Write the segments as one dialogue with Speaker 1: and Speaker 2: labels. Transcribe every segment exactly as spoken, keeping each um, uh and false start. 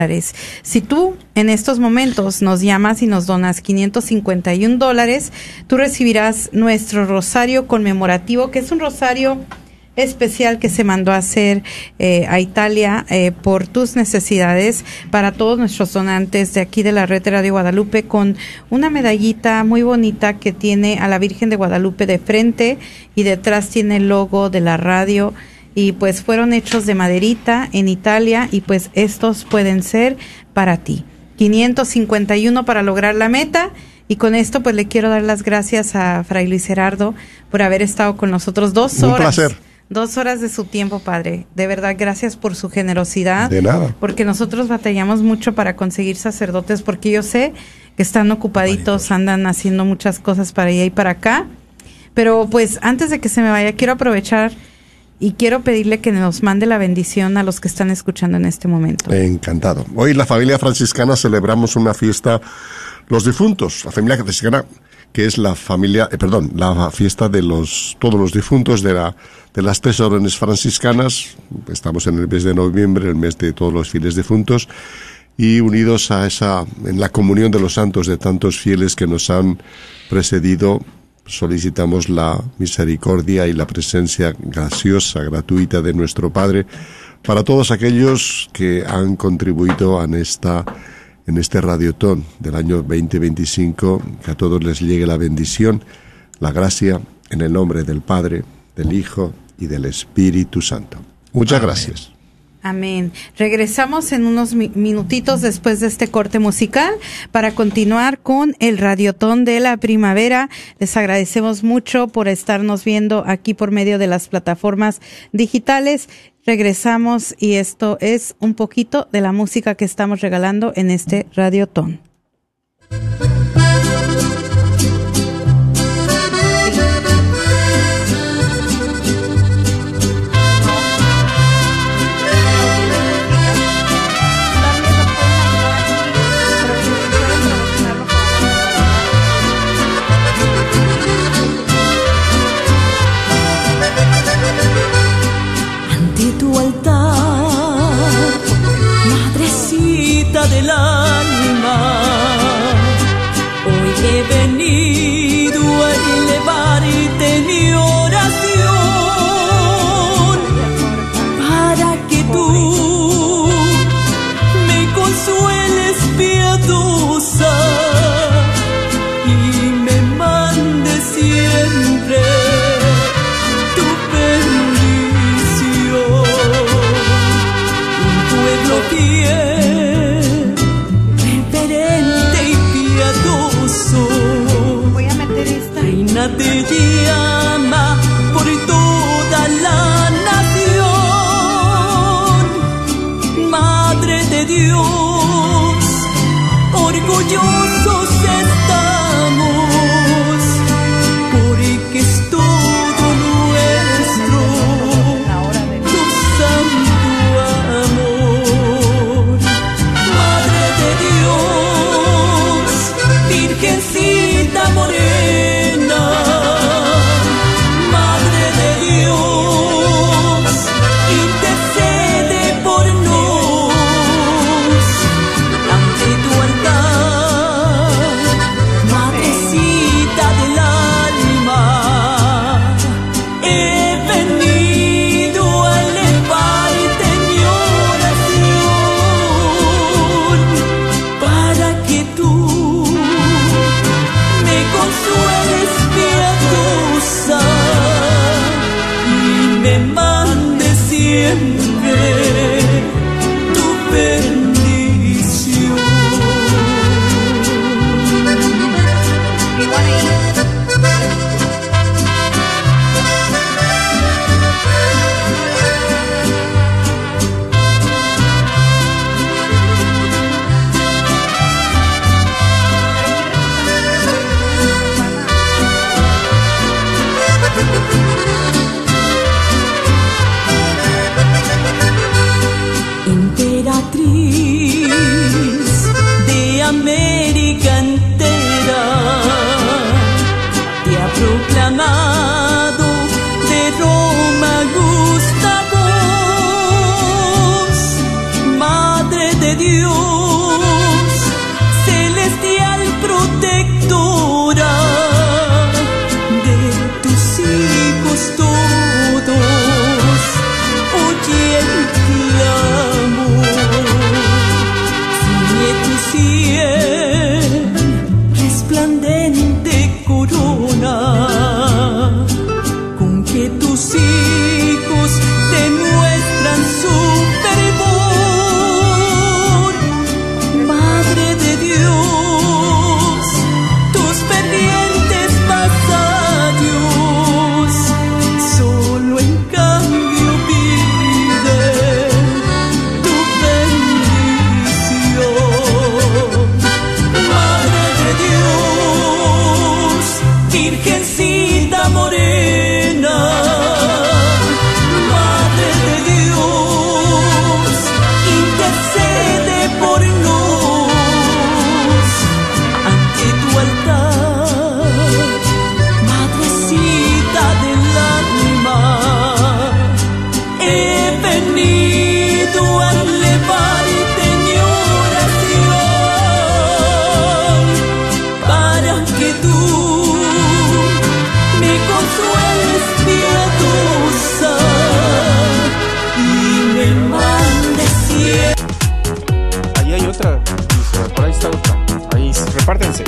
Speaker 1: Si tú en estos momentos nos llamas y nos donas quinientos cincuenta y un dólares, tú recibirás nuestro rosario conmemorativo, que es un rosario especial que se mandó a hacer eh, a Italia eh, por tus necesidades, para todos nuestros donantes de aquí de la red de Radio Guadalupe, con una medallita muy bonita que tiene a la Virgen de Guadalupe de frente y detrás tiene el logo de la radio. Y pues fueron hechos de maderita en Italia, y pues estos pueden ser para ti. quinientos cincuenta y uno para lograr la meta. Y con esto pues le quiero dar las gracias a Fray Luis Gerardo por haber estado con nosotros dos horas.
Speaker 2: Un placer.
Speaker 1: Dos horas de su tiempo, padre. De verdad, gracias por su generosidad.
Speaker 2: De nada.
Speaker 1: Porque nosotros batallamos mucho para conseguir sacerdotes, porque yo sé que están ocupaditos, andan haciendo muchas cosas para allá y para acá. Pero pues antes de que se me vaya, quiero aprovechar y quiero pedirle que nos mande la bendición a los que están escuchando en este momento.
Speaker 2: Encantado. Hoy la familia franciscana celebramos una fiesta, los difuntos, la familia franciscana, que es la familia, eh, perdón, la fiesta de los todos los difuntos de la de las tres órdenes franciscanas. Estamos en el mes de noviembre, el mes de todos los fieles difuntos, y unidos a esa, en la comunión de los santos de tantos fieles que nos han precedido, solicitamos la misericordia y la presencia graciosa, gratuita de nuestro Padre para todos aquellos que han contribuido en esta en este radiotón del año veinte veinticinco, que a todos les llegue la bendición, la gracia, en el nombre del Padre, del Hijo y del Espíritu Santo. Muchas Amén. Gracias.
Speaker 1: Amén. Regresamos en unos mi- minutitos después de este corte musical para continuar con el Radiotón de la Primavera. Les agradecemos mucho por estarnos viendo aquí por medio de las plataformas digitales. Regresamos y esto es un poquito de la música que estamos regalando en este Radiotón.
Speaker 3: Tu altar, madrecita del alma, hoy he venido a elevarte mi oración, para que tú me consueles, piadosa, y me mandes siempre fiel, reverente y piadoso.
Speaker 1: Voy a meter esta.
Speaker 3: Reina te llama por toda la nación, Madre de Dios, orgullosos estamos, porque es todo nuestro tu santo amor. Virgencita morena, Madre de Dios, intercede por nos ante tu altar, Madrecita del alma. He venido a elevarte mi oración, para que tú consueles, piadosa, y me mande siempre tu bendición. Emperatriz de América entera, te ha proclamado de Roma gusta voz, Madre de Dios.
Speaker 4: otra, dice, por ahí está otra. Ahí, repártense.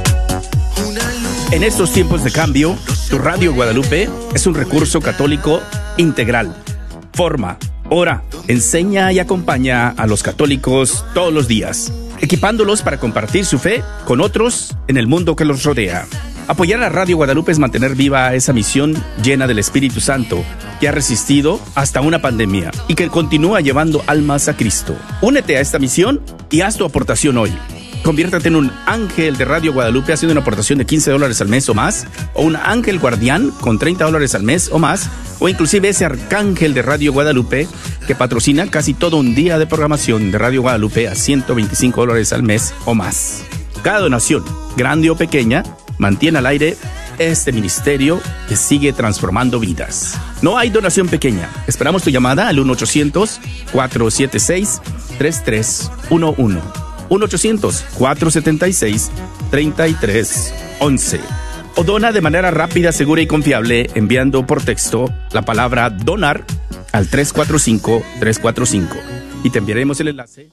Speaker 5: En estos tiempos de cambio, tu Radio Guadalupe es un recurso católico integral. Forma, ora, enseña y acompaña a los católicos todos los días, equipándolos para compartir su fe con otros en el mundo que los rodea. Apoyar a Radio Guadalupe es mantener viva esa misión llena del Espíritu Santo, que ha resistido hasta una pandemia y que continúa llevando almas a Cristo. Únete a esta misión y haz tu aportación hoy. Conviértete en un ángel de Radio Guadalupe haciendo una aportación de quince dólares al mes o más, o un ángel guardián con treinta dólares al mes o más, o inclusive ese arcángel de Radio Guadalupe que patrocina casi todo un día de programación de Radio Guadalupe a ciento veinticinco dólares al mes o más. Cada donación, grande o pequeña, mantiene al aire este ministerio que sigue transformando vidas. No hay donación pequeña. Esperamos tu llamada al uno ochocientos, cuatro siete seis, tres tres uno uno. uno ochocientos, cuatro siete seis, tres tres uno uno. O dona de manera rápida, segura y confiable enviando por texto la palabra donar al tres cuatro cinco, tres cuatro cinco y te enviaremos el enlace.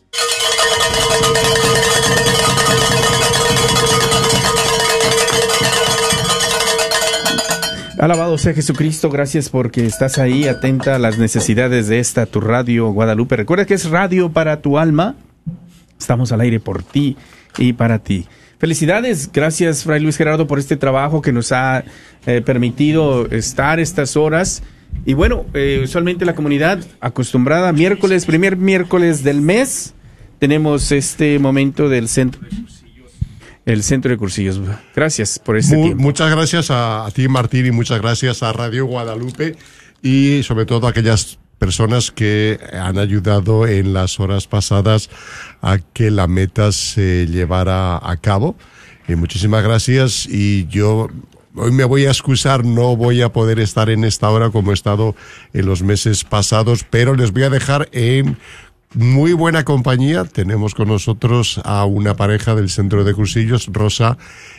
Speaker 5: Alabado sea Jesucristo, gracias porque estás ahí atenta a las necesidades de esta tu Radio Guadalupe. Recuerda que es radio para tu alma. Estamos al aire por ti y para ti. Felicidades, gracias Fray Luis Gerardo por este trabajo que nos ha eh, permitido estar estas horas. Y bueno, eh, usualmente la comunidad acostumbrada, miércoles, primer miércoles del mes, tenemos este momento del centro de cursillos. El centro de cursillos. Gracias por este
Speaker 2: Mu-
Speaker 5: tiempo.
Speaker 2: Muchas gracias a, a ti, Martín, y muchas gracias a Radio Guadalupe y sobre todo a aquellas personas que han ayudado en las horas pasadas a que la meta se llevara a cabo. Eh, muchísimas gracias y yo hoy me voy a excusar, no voy a poder estar en esta hora como he estado en los meses pasados, pero les voy a dejar en muy buena compañía. Tenemos con nosotros a una pareja del Centro de Cursillos, Rosa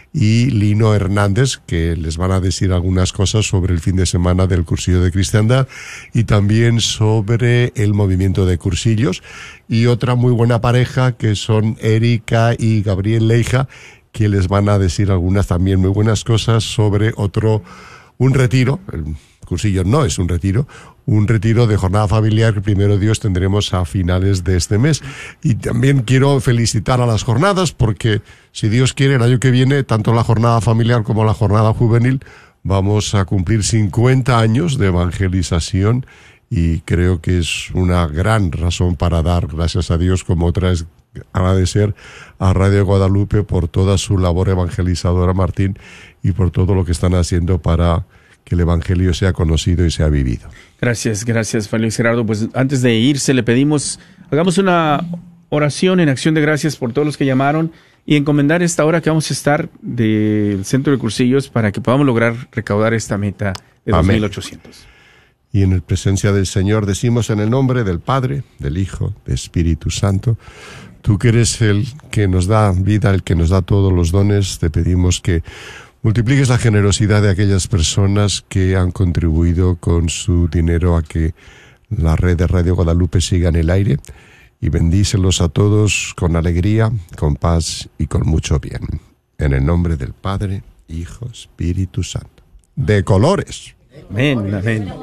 Speaker 2: y Lino Hernández, que les van a decir algunas cosas sobre el fin de semana del Cursillo de Cristiandad y también sobre el movimiento de cursillos. Y otra muy buena pareja que son Erika y Gabriel Leija, que les van a decir algunas también muy buenas cosas sobre otro, un retiro. El cursillo no es un retiro, un retiro de jornada familiar que primero Dios tendremos a finales de este mes. Y también quiero felicitar a las jornadas porque si Dios quiere el año que viene, tanto la jornada familiar como la jornada juvenil, vamos a cumplir cincuenta años de evangelización y creo que es una gran razón para dar gracias a Dios, como otra es agradecer a Radio Guadalupe por toda su labor evangelizadora, Martín, y por todo lo que están haciendo para que el evangelio sea conocido y sea vivido.
Speaker 5: Gracias, gracias, Fray Luis Gerardo. Pues antes de irse le pedimos, hagamos una oración en acción de gracias por todos los que llamaron y encomendar esta hora que vamos a estar del Centro de Cursillos para que podamos lograr recaudar esta meta de dos mil ochocientos.
Speaker 2: Y en presencia del Señor decimos en el nombre del Padre, del Hijo, del Espíritu Santo, tú que eres el que nos da vida, el que nos da todos los dones, te pedimos que multipliques la generosidad de aquellas personas que han contribuido con su dinero a que la red de Radio Guadalupe siga en el aire y bendícelos a todos con alegría, con paz y con mucho bien. En el nombre del Padre, Hijo, Espíritu Santo. De colores.
Speaker 5: Amén, amén.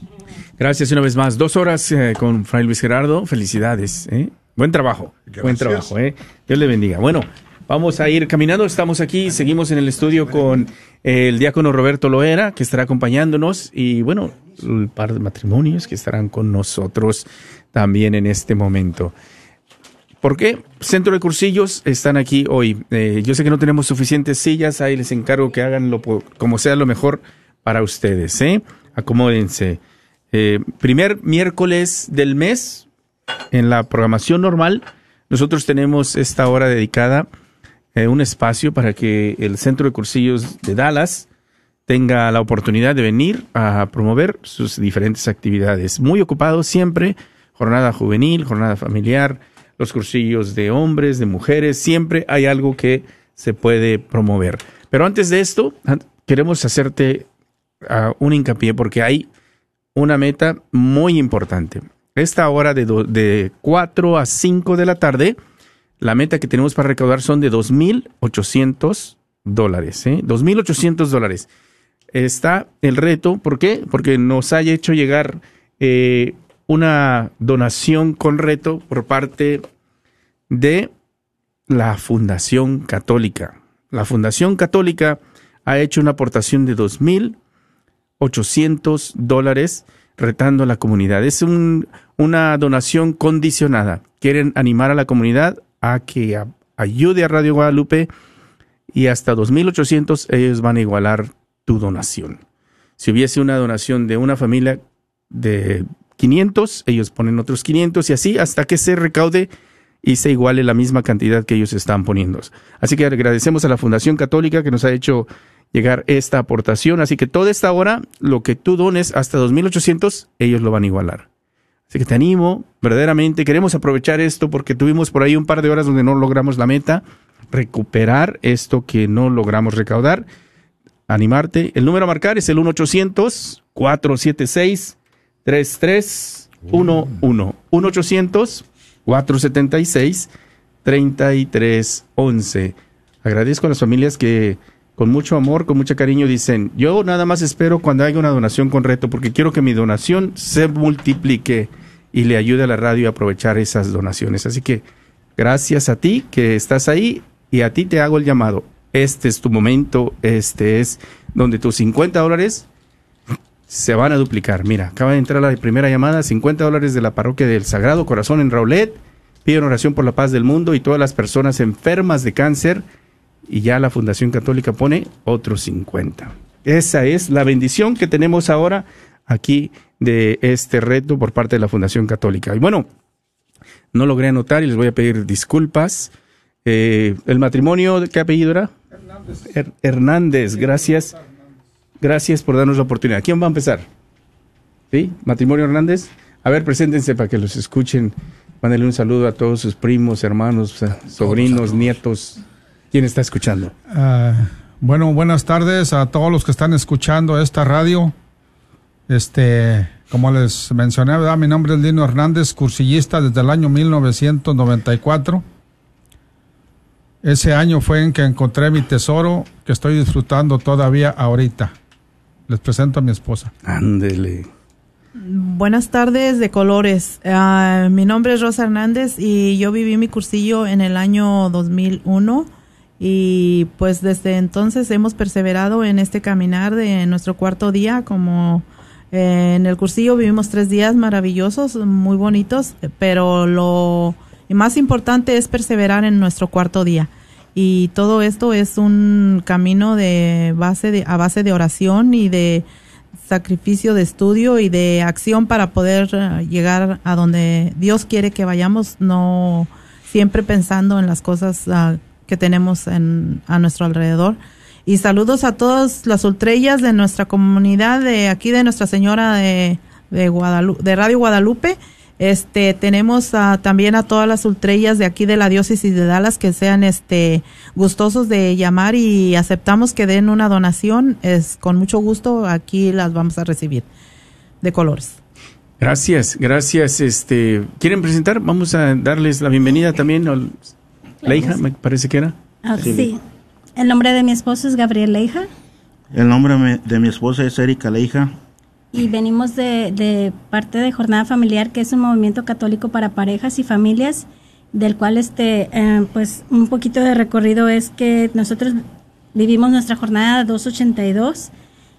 Speaker 5: Gracias una vez más. Dos horas eh, con Fray Luis Gerardo. Felicidades. ¿eh? Buen trabajo. Gracias. Buen trabajo. ¿eh? Dios le bendiga. Bueno, vamos a ir caminando. Estamos aquí. Seguimos en el estudio con eh, el diácono Roberto Loera, que estará acompañándonos. Y bueno, el par de matrimonios que estarán con nosotros también en este momento. ¿Por qué? Centro de Cursillos están aquí hoy. Eh, yo sé que no tenemos suficientes sillas. Ahí les encargo que hagan lo, como sea lo mejor para ustedes. ¿eh? Acomódense. Eh, primer miércoles del mes, en la programación normal, nosotros tenemos esta hora dedicada, eh, un espacio para que el Centro de Cursillos de Dallas tenga la oportunidad de venir a promover sus diferentes actividades. Muy ocupado siempre, jornada juvenil, jornada familiar, los cursillos de hombres, de mujeres, siempre hay algo que se puede promover. Pero antes de esto, queremos hacerte uh, un hincapié porque hay una meta muy importante. Esta hora de, do, de cuatro a cinco de la tarde La meta que tenemos para recaudar son de dos mil ochocientos dólares, ¿eh? dos mil ochocientos dólares. Está el reto, ¿por qué? Porque nos haya hecho llegar eh, una donación con reto por parte de la Fundación Católica. La Fundación Católica ha hecho una aportación de dos mil ochocientos dólares retando a la comunidad. Es un, una donación condicionada. Quieren animar a la comunidad a que a, ayude a Radio Guadalupe y hasta dos mil ochocientos ellos van a igualar tu donación. Si hubiese una donación de una familia de quinientos, ellos ponen otros quinientos y así hasta que se recaude y se iguale la misma cantidad que ellos están poniendo. Así que agradecemos a la Fundación Católica que nos ha hecho llegar esta aportación. Así que toda esta hora, lo que tú dones hasta dos mil ochocientos, ellos lo van a igualar. Así que te animo, verdaderamente, queremos aprovechar esto porque tuvimos por ahí un par de horas donde no logramos la meta, recuperar esto que no logramos recaudar, animarte. El número a marcar es el uno ochocientos, cuatro siete seis, tres tres uno uno. uno ochocientos, cuatro siete seis, tres tres uno uno. Agradezco a las familias que con mucho amor, con mucho cariño dicen, yo nada más espero cuando haya una donación con reto porque quiero que mi donación se multiplique y le ayude a la radio a aprovechar esas donaciones. Así que gracias a ti que estás ahí y a ti te hago el llamado. Este es tu momento, este es donde tus cincuenta dólares se van a duplicar. Mira, acaba de entrar la primera llamada, cincuenta dólares de la parroquia del Sagrado Corazón en Raulet. Piden oración por la paz del mundo y todas las personas enfermas de cáncer. Y ya la Fundación Católica pone otros cincuenta. Esa es la bendición que tenemos ahora aquí de este reto por parte de la Fundación Católica. Y bueno, no logré anotar y les voy a pedir disculpas. Eh, ¿El matrimonio, qué apellido era? Hernández. Her- Hernández, gracias. Gracias por darnos la oportunidad. ¿Quién va a empezar? ¿Sí? ¿Matrimonio Hernández? A ver, preséntense para que los escuchen. Mándenle un saludo a todos sus primos, hermanos, sobrinos, nietos. ¿Quién está escuchando?
Speaker 6: Uh, bueno, buenas tardes a todos los que están escuchando esta radio. Este, como les mencioné, ¿verdad? Mi nombre es Lino Hernández, cursillista desde el año mil novecientos noventa y cuatro. Ese año fue en que encontré mi tesoro, que estoy disfrutando todavía ahorita. Les presento a mi esposa.
Speaker 5: Ándele.
Speaker 7: Buenas tardes de colores. Uh, mi nombre es Rosa Hernández y yo viví mi cursillo en el año dos mil uno. Y pues desde entonces hemos perseverado en este caminar de nuestro cuarto día. Como eh, en el cursillo vivimos tres días maravillosos, muy bonitos, pero lo más importante es perseverar en nuestro cuarto día. Y todo esto es un camino de base de, a base de oración y de sacrificio de estudio y de acción para poder uh, llegar a donde Dios quiere que vayamos, no siempre pensando en las cosas uh, que tenemos en, a nuestro alrededor. Y saludos a todas las ultrellas de nuestra comunidad de aquí de Nuestra Señora de, de Guadalupe, de Radio Guadalupe. Este, tenemos a, también a todas las ultrellas de aquí de la diócesis de Dallas que sean este gustosos de llamar y aceptamos que den una donación. Es con mucho gusto, aquí las vamos a recibir de colores.
Speaker 5: Gracias, gracias. Este, ¿quieren presentar? Vamos a darles la bienvenida también a Leija, me parece que era.
Speaker 8: Ah, sí. sí. El nombre de mi esposo es Gabriel Leija.
Speaker 9: El nombre de mi esposa es Erika Leija.
Speaker 8: Y venimos de, de parte de Jornada Familiar, que es un movimiento católico para parejas y familias, del cual este eh, pues un poquito de recorrido es que nosotros vivimos nuestra jornada doscientos ochenta y dos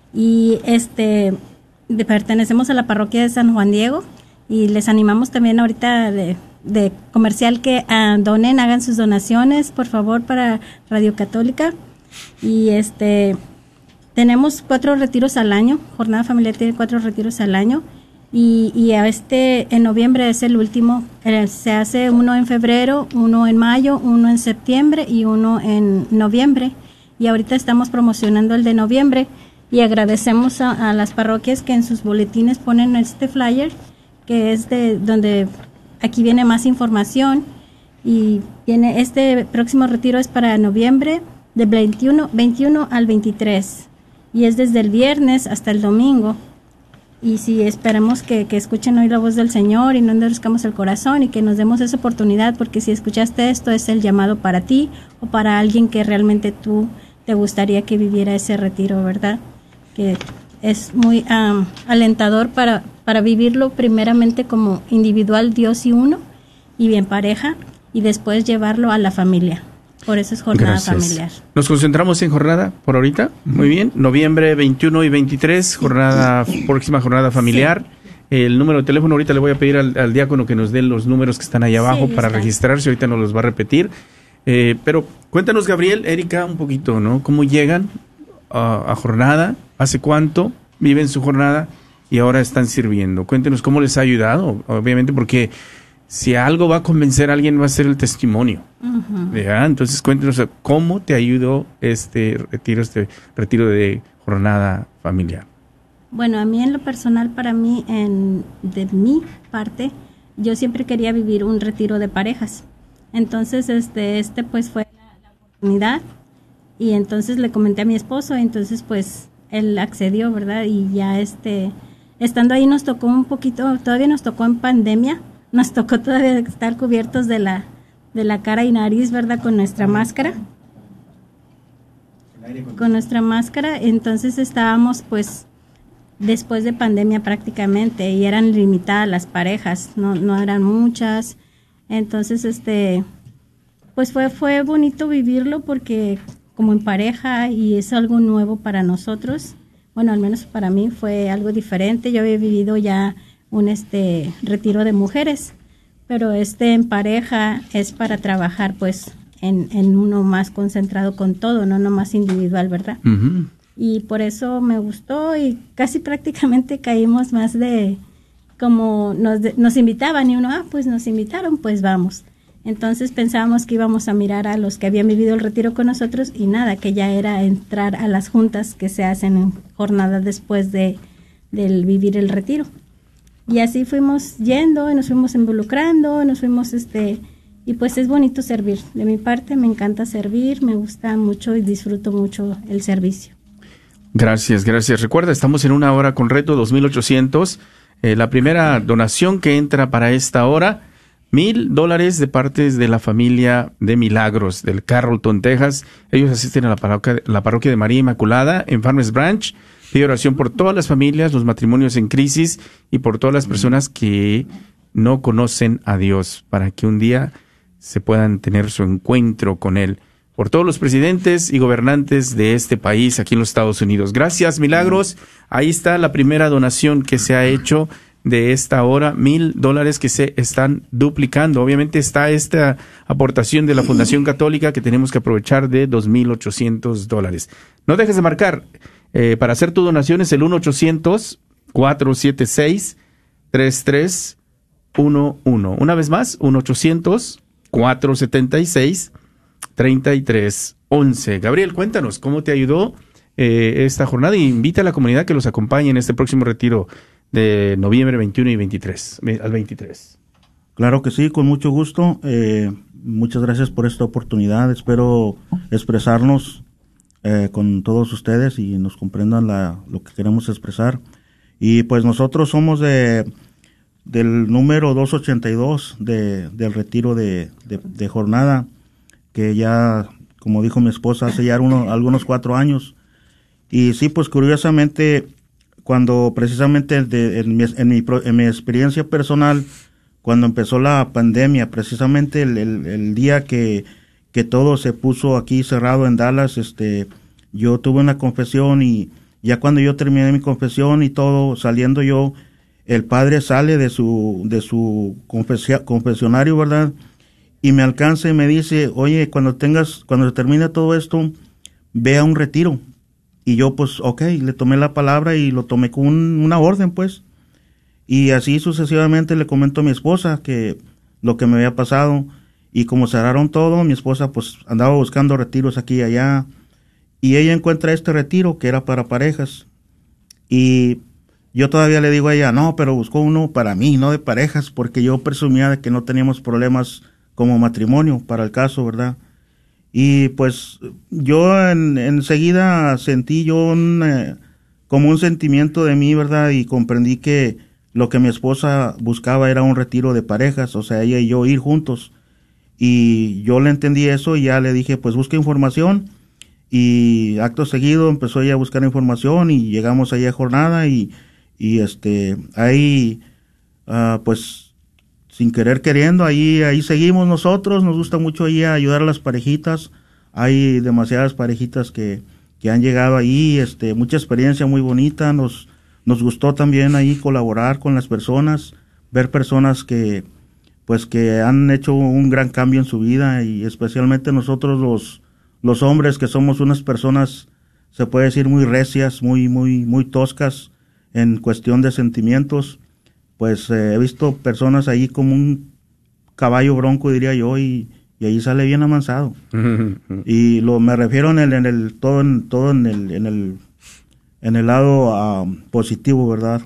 Speaker 8: y este de, pertenecemos a la parroquia de San Juan Diego y les animamos también ahorita de, de comercial que uh, donen, hagan sus donaciones por favor para Radio Católica. Y este tenemos cuatro retiros al año, Jornada Familiar tiene cuatro retiros al año y, y a este en noviembre es el último, eh, se hace uno en febrero, uno en mayo, uno en septiembre y uno en noviembre. Y ahorita estamos promocionando el de noviembre y agradecemos a, a las parroquias que en sus boletines ponen este flyer, que es de donde aquí viene más información. Y viene este próximo retiro es para noviembre de veintiuno, veintiuno al veintitrés y es desde el viernes hasta el domingo. y si esperemos que, que escuchen hoy la voz del Señor y no endurezcamos el corazón y que nos demos esa oportunidad, porque si escuchaste esto es el llamado para ti o para alguien que realmente tú te gustaría que viviera ese retiro, ¿verdad? Que es muy um, alentador para, para vivirlo primeramente como individual, Dios y uno, y en pareja, y después llevarlo a la familia. Por eso es jornada
Speaker 5: Gracias.
Speaker 8: familiar.
Speaker 5: Nos concentramos en jornada por ahorita. Muy bien. Noviembre veintiuno y veintitrés, jornada, próxima jornada familiar. Sí. El número de teléfono, ahorita le voy a pedir al, al diácono que nos dé los números que están ahí abajo sí, para está. registrarse. Ahorita nos los va a repetir. Eh, pero cuéntanos, Gabriel, Erika, un poquito, ¿no? ¿Cómo llegan a, a jornada? ¿Hace cuánto viven su jornada? Y ahora están sirviendo. Cuéntenos cómo les ha ayudado, obviamente, porque si algo va a convencer a alguien va a ser el testimonio. Uh-huh. ¿Ya? Entonces cuéntenos cómo te ayudó este retiro, este retiro de jornada familiar.
Speaker 8: Bueno, a mí en lo personal, para mí, en, de mi parte, yo siempre quería vivir un retiro de parejas. Entonces, este, este pues fue la, la oportunidad, y entonces le comenté a mi esposo, y entonces pues él accedió, ¿verdad? Y ya este, estando ahí nos tocó un poquito, todavía nos tocó en pandemia, nos tocó todavía estar cubiertos de la, de la cara y nariz, ¿verdad? Con nuestra máscara. Con nuestra máscara, entonces estábamos pues después de pandemia prácticamente, y eran limitadas las parejas, no, no eran muchas. Entonces, este, pues fue, fue bonito vivirlo porque como en pareja, y es algo nuevo para nosotros. Bueno, al menos para mí fue algo diferente. Yo había vivido ya un este retiro de mujeres, pero este en pareja es para trabajar pues en, en uno más concentrado con todo, no nomás individual, ¿verdad? Uh-huh. Y por eso me gustó, y casi prácticamente caímos más de como nos, nos invitaban, y uno, ah, pues nos invitaron, pues vamos. Entonces pensábamos que íbamos a mirar a los que habían vivido el retiro con nosotros, y nada, que ya era entrar a las juntas que se hacen en jornada después de del vivir el retiro. Y así fuimos yendo, y nos fuimos involucrando, nos fuimos, este, y pues es bonito servir. De mi parte me encanta servir, me gusta mucho y disfruto mucho el servicio.
Speaker 5: Gracias, gracias. Recuerda, estamos en una hora con reto dos mil ochocientos. Eh, la primera donación que entra para esta hora, mil dólares de parte de la familia de Milagros del Carrollton, Texas. Ellos asisten a la parroquia, la parroquia de María Inmaculada en Farmers Branch. Pide oración por todas las familias, los matrimonios en crisis y por todas las personas que no conocen a Dios, para que un día se puedan tener su encuentro con Él. Por todos los presidentes y gobernantes de este país, aquí en los Estados Unidos. Gracias, Milagros. Ahí está la primera donación que se ha hecho de esta hora, mil dólares que se están duplicando. Obviamente está esta aportación de la Fundación Católica que tenemos que aprovechar de dos mil ochocientos dólares. No dejes de marcar. Eh, para hacer tu donación es el uno ochocientos, cuatro siete seis, tres tres uno uno. Una vez más, uno ochocientos, cuatro siete seis, tres tres uno uno. Gabriel, cuéntanos, ¿cómo te ayudó eh, esta jornada? Y invita a la comunidad que los acompañe en este próximo retiro de noviembre veintiuno y veintitrés, al veintitrés.
Speaker 9: Claro que sí, con mucho gusto. Eh, muchas gracias por esta oportunidad. Espero expresarnos Eh, con todos ustedes y nos comprendan la, lo que queremos expresar. Y pues nosotros somos de del número doscientos ochenta y dos de, del retiro de, de, de jornada, que ya, como dijo mi esposa, hace ya uno, algunos cuatro años. Y sí, pues curiosamente, cuando precisamente de, en, mi, en, mi, en mi experiencia personal, cuando empezó la pandemia, precisamente el, el, el día que que todo se puso aquí cerrado en Dallas, este, yo tuve una confesión, y ya cuando yo terminé mi confesión y todo, saliendo yo, el padre sale de su, de su confesia, confesionario, ¿verdad? Y me alcanza y me dice, oye, cuando tengas, cuando se termine todo esto, ve a un retiro. Y yo, pues, ok, le tomé la palabra y lo tomé con un, una orden, pues. Y así sucesivamente le comento a mi esposa que lo que me había pasado. Y como cerraron todo, mi esposa pues andaba buscando retiros aquí y allá, y ella encuentra este retiro que era para parejas, y yo todavía le digo a ella, no, pero buscó uno para mí, no de parejas, porque yo presumía de que no teníamos problemas como matrimonio para el caso, ¿verdad? Y pues yo en, enseguida sentí yo un, eh, como un sentimiento de mí, ¿verdad? Y comprendí que lo que mi esposa buscaba era un retiro de parejas, o sea, ella y yo ir juntos. Y yo le entendí eso y ya le dije, pues busca información. Y acto seguido empezó ella a buscar información y llegamos ahí a jornada y, y este, ahí, uh, pues, sin querer queriendo, ahí, ahí seguimos nosotros. Nos gusta mucho ahí ayudar a las parejitas. Hay demasiadas parejitas que, que han llegado ahí, este, mucha experiencia muy bonita. Nos, nos gustó también ahí colaborar con las personas, ver personas que, pues, que han hecho un gran cambio en su vida, y especialmente nosotros los, los hombres, que somos unas personas, se puede decir, muy recias, muy, muy, muy toscas en cuestión de sentimientos. Pues eh, he visto personas ahí como un caballo bronco, diría yo, y, y ahí sale bien amansado. Y lo me refiero en el, en el todo en todo en el en el en el lado uh, positivo, ¿verdad?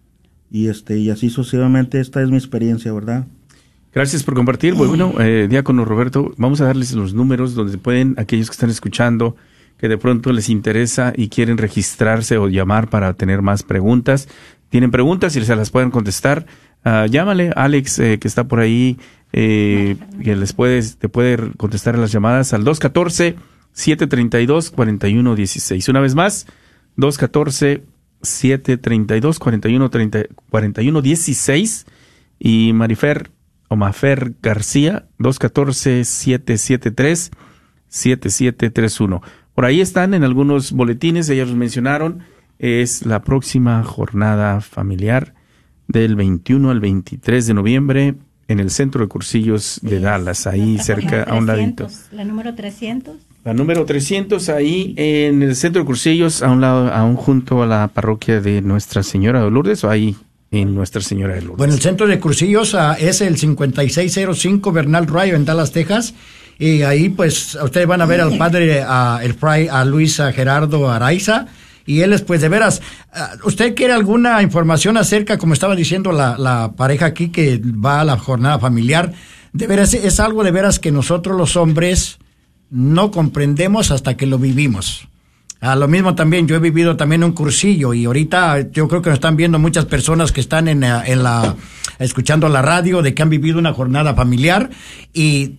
Speaker 9: Y este y así sucesivamente. Esta es mi experiencia, ¿verdad?
Speaker 5: Gracias por compartir. Bueno, eh, Diácono Roberto, vamos a darles los números donde pueden, aquellos que están escuchando, que de pronto les interesa y quieren registrarse o llamar para tener más preguntas. Tienen preguntas y se las pueden contestar. Uh, llámale, Alex, eh, que está por ahí, eh, que les puedes, te puede contestar las llamadas al dos uno cuatro, siete tres dos, cuatro uno uno seis. Una vez más, dos uno cuatro, siete tres dos, cuatro uno uno seis. Y Marifer o Mafer García, dos uno cuatro, siete siete tres, siete siete tres uno. Por ahí están en algunos boletines, ellos los mencionaron. Es la próxima jornada familiar del veintiuno al veintitrés de noviembre en el Centro de Cursillos de Dallas, ahí cerca, a un ladito.
Speaker 8: La número trescientos.
Speaker 5: La número trescientos, ahí en el Centro de Cursillos, a un lado, a un junto a la parroquia de Nuestra Señora de Lourdes, o ahí en Nuestra Señora de Lourdes.
Speaker 10: Bueno, el Centro de Cursillos uh, es el cincuenta y seis cero cinco Bernal Drive en Dallas, Texas. Y ahí, pues, ustedes van a ver al padre, uh, el fray, a Luis uh, Gerardo Araiza. Y él es, pues, de veras, uh, ¿usted quiere alguna información acerca, como estaba diciendo la, la pareja aquí que va a la jornada familiar? De veras, es algo de veras que nosotros los hombres no comprendemos hasta que lo vivimos. A lo mismo también, yo he vivido también un cursillo y ahorita yo creo que nos están viendo muchas personas que están en, en la, escuchando la radio, de que han vivido una jornada familiar. Y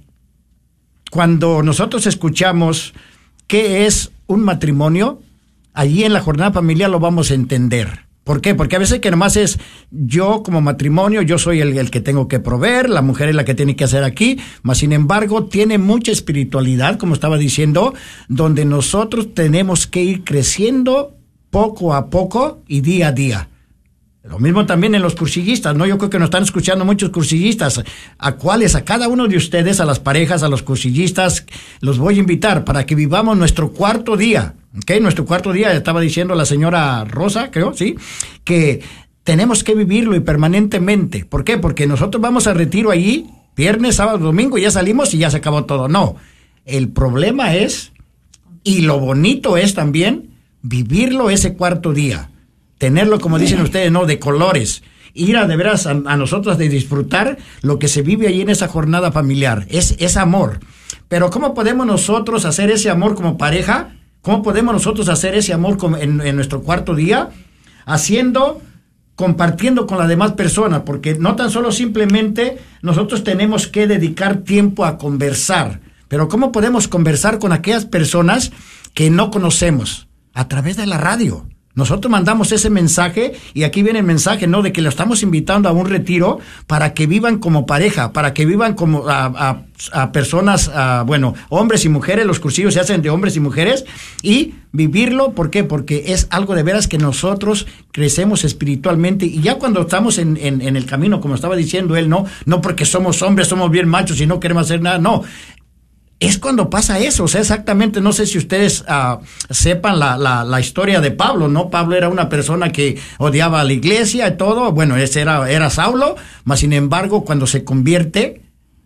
Speaker 10: cuando nosotros escuchamos qué es un matrimonio, allí en la jornada familiar lo vamos a entender. ¿Por qué? Porque a veces que nomás es yo como matrimonio, yo soy el, el que tengo que proveer, la mujer es la que tiene que hacer aquí, mas sin embargo tiene mucha espiritualidad, como estaba diciendo, donde nosotros tenemos que ir creciendo poco a poco y día a día. Lo mismo también en los cursillistas, ¿no? Yo creo que nos están escuchando muchos cursillistas, a cuáles, a cada uno de ustedes, a las parejas, a los cursillistas, los voy a invitar para que vivamos nuestro cuarto día, ¿ok? Nuestro cuarto día, estaba diciendo la señora Rosa, creo, ¿sí? Que tenemos que vivirlo y permanentemente. ¿Por qué? Porque nosotros vamos a retiro allí, viernes, sábado, domingo, y ya salimos y ya se acabó todo. No, el problema es, y lo bonito es también, vivirlo ese cuarto día. Tenerlo, como dicen ustedes, no, de colores. Ir a de veras a, a nosotros de disfrutar lo que se vive ahí en esa jornada familiar. Es, es amor. Pero ¿cómo podemos nosotros hacer ese amor como pareja? ¿Cómo podemos nosotros hacer ese amor como en, en nuestro cuarto día? Haciendo, compartiendo con las demás personas. Porque no tan solo simplemente nosotros tenemos que dedicar tiempo a conversar. Pero ¿cómo podemos conversar con aquellas personas que no conocemos? A través de la radio. Nosotros mandamos ese mensaje y aquí viene el mensaje, ¿no? De que lo estamos invitando a un retiro para que vivan como pareja, para que vivan como a, a, a personas, a, bueno, hombres y mujeres. Los cursillos se hacen de hombres y mujeres y vivirlo, ¿por qué? Porque es algo de veras que nosotros crecemos espiritualmente y ya cuando estamos en, en, en el camino, como estaba diciendo él, no, no porque somos hombres, somos bien machos y no queremos hacer nada, no. Es cuando pasa eso, o sea, exactamente, no sé si ustedes uh, sepan la, la, la historia de Pablo, ¿no? Pablo era una persona que odiaba a la iglesia y todo, bueno, ese era, era Saulo, mas sin embargo, cuando se convierte,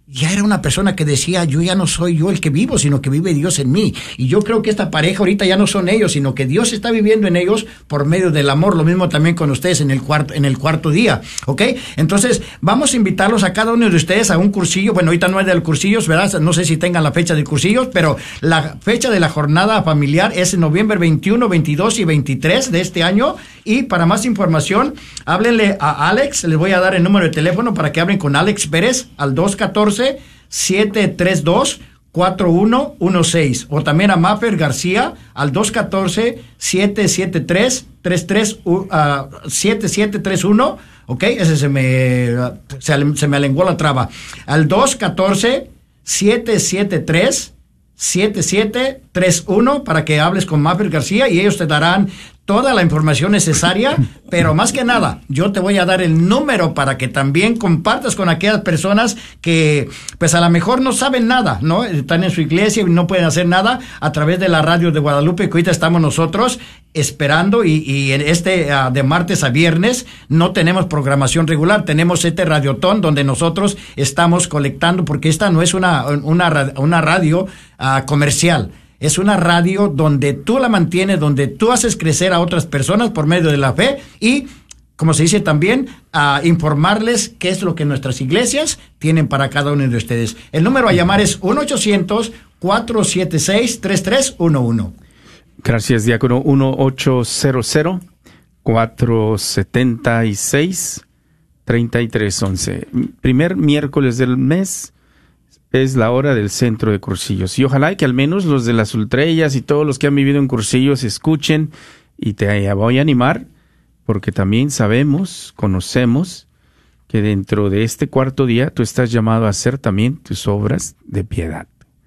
Speaker 10: ya era una persona que decía, yo ya no soy yo el que vivo, sino que vive Dios en mí. Y yo creo que esta pareja ahorita ya no son ellos, sino que Dios está viviendo en ellos por medio del amor. Lo mismo también con ustedes en el cuarto, en el cuarto día, ¿ok? Entonces, vamos a invitarlos a cada uno de ustedes a un cursillo. Bueno, ahorita no es del cursillos, ¿verdad? No sé si tengan la fecha de cursillos, pero la fecha de la jornada familiar es en noviembre veintiuno, veintidós y veintitrés de este año. Y para más información, háblenle a Alex. Les voy a dar el número de teléfono para que hablen con Alex Pérez al dos uno cuatro, siete tres dos, cuatro uno uno seis, o también a Maffer García al dos uno cuatro, siete siete tres, tres tres siete siete tres uno, ok, ese se me se, se me alenguó la traba, al dos uno cuatro, siete siete tres, siete siete tres uno para que hables con Maffer García y ellos te darán toda la información necesaria, pero más que nada, yo te voy a dar el número para que también compartas con aquellas personas que, pues a lo mejor no saben nada, ¿no? Están en su iglesia y no pueden hacer nada a través de la radio de Guadalupe, que ahorita estamos nosotros esperando y, y en este uh, de martes a viernes no tenemos programación regular, tenemos este radiotón donde nosotros estamos colectando, porque esta no es una, una, una radio uh, comercial. Es una radio donde tú la mantienes, donde tú haces crecer a otras personas por medio de la fe y, como se dice también, a informarles qué es lo que nuestras iglesias tienen para cada uno de ustedes. El número a llamar es uno ochocientos, cuatro siete seis, tres tres uno uno.
Speaker 5: Gracias, diácono. uno ochocientos, cuatro siete seis, tres tres uno uno. Primer miércoles del mes es la hora del centro de cursillos. Y ojalá que al menos los de las ultrellas y todos los que han vivido en cursillos escuchen, y te voy a animar, porque también sabemos, conocemos, que dentro de este cuarto día tú estás llamado a hacer también tus obras de piedad.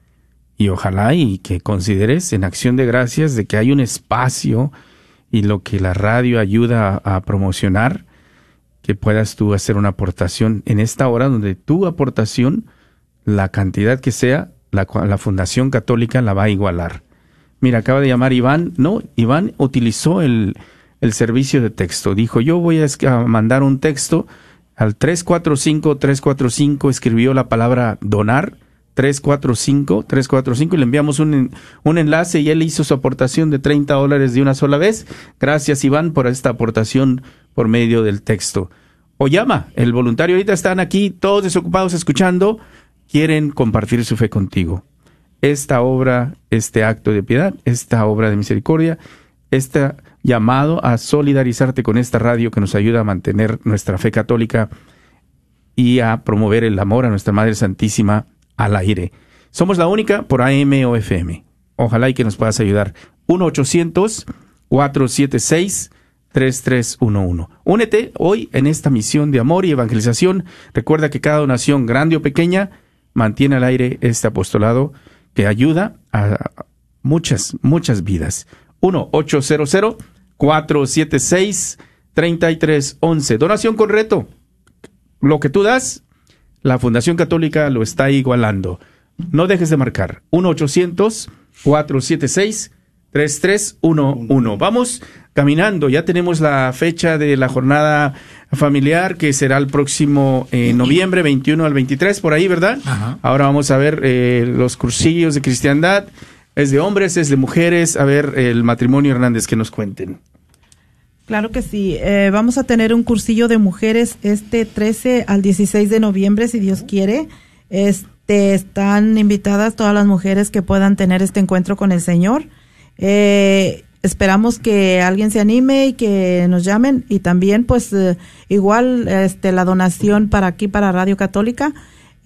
Speaker 5: Y ojalá y que consideres en acción de gracias de que hay un espacio y lo que la radio ayuda a, a promocionar, que puedas tú hacer una aportación en esta hora donde tu aportación, la cantidad que sea, la, la Fundación Católica la va a igualar. Mira, acaba de llamar Iván. No, Iván utilizó el, el servicio de texto. Dijo, yo voy a mandar un texto al tres cuatro cinco, tres cuatro cinco, escribió la palabra donar, tres cuatro cinco, tres cuatro cinco, y le enviamos un, un enlace y él hizo su aportación de treinta dólares de una sola vez. Gracias, Iván, por esta aportación por medio del texto. O llama, el voluntario ahorita están aquí todos desocupados escuchando, quieren compartir su fe contigo. Esta obra, este acto de piedad, esta obra de misericordia, este llamado a solidarizarte con esta radio que nos ayuda a mantener nuestra fe católica y a promover el amor a nuestra Madre Santísima al aire. Somos la única por A M o F M. Ojalá y que nos puedas ayudar. uno ochocientos, cuatro siete seis, tres tres uno uno. Únete hoy en esta misión de amor y evangelización. Recuerda que cada donación, grande o pequeña, mantiene al aire este apostolado que ayuda a muchas, muchas vidas. uno ochocientos, cuatro siete seis, tres tres uno uno. Donación con reto. Lo que tú das, la Fundación Católica lo está igualando. No dejes de marcar. uno ochocientos, cuatro siete seis, tres tres uno uno. Vamos caminando. Ya tenemos la fecha de la jornada familiar, que será el próximo eh, noviembre, veintiuno al veintitrés, por ahí, ¿verdad? Ajá. Ahora vamos a ver eh, los cursillos de cristiandad. ¿Es de hombres, es de mujeres? A ver, el matrimonio Hernández, que nos cuenten.
Speaker 7: Claro que sí. Eh, vamos a tener un cursillo de mujeres este trece al dieciséis de noviembre, si Dios quiere. Este, están invitadas todas las mujeres que puedan tener este encuentro con el Señor. Eh, esperamos que alguien se anime y que nos llamen, y también pues eh, igual este la donación para aquí, para Radio Católica,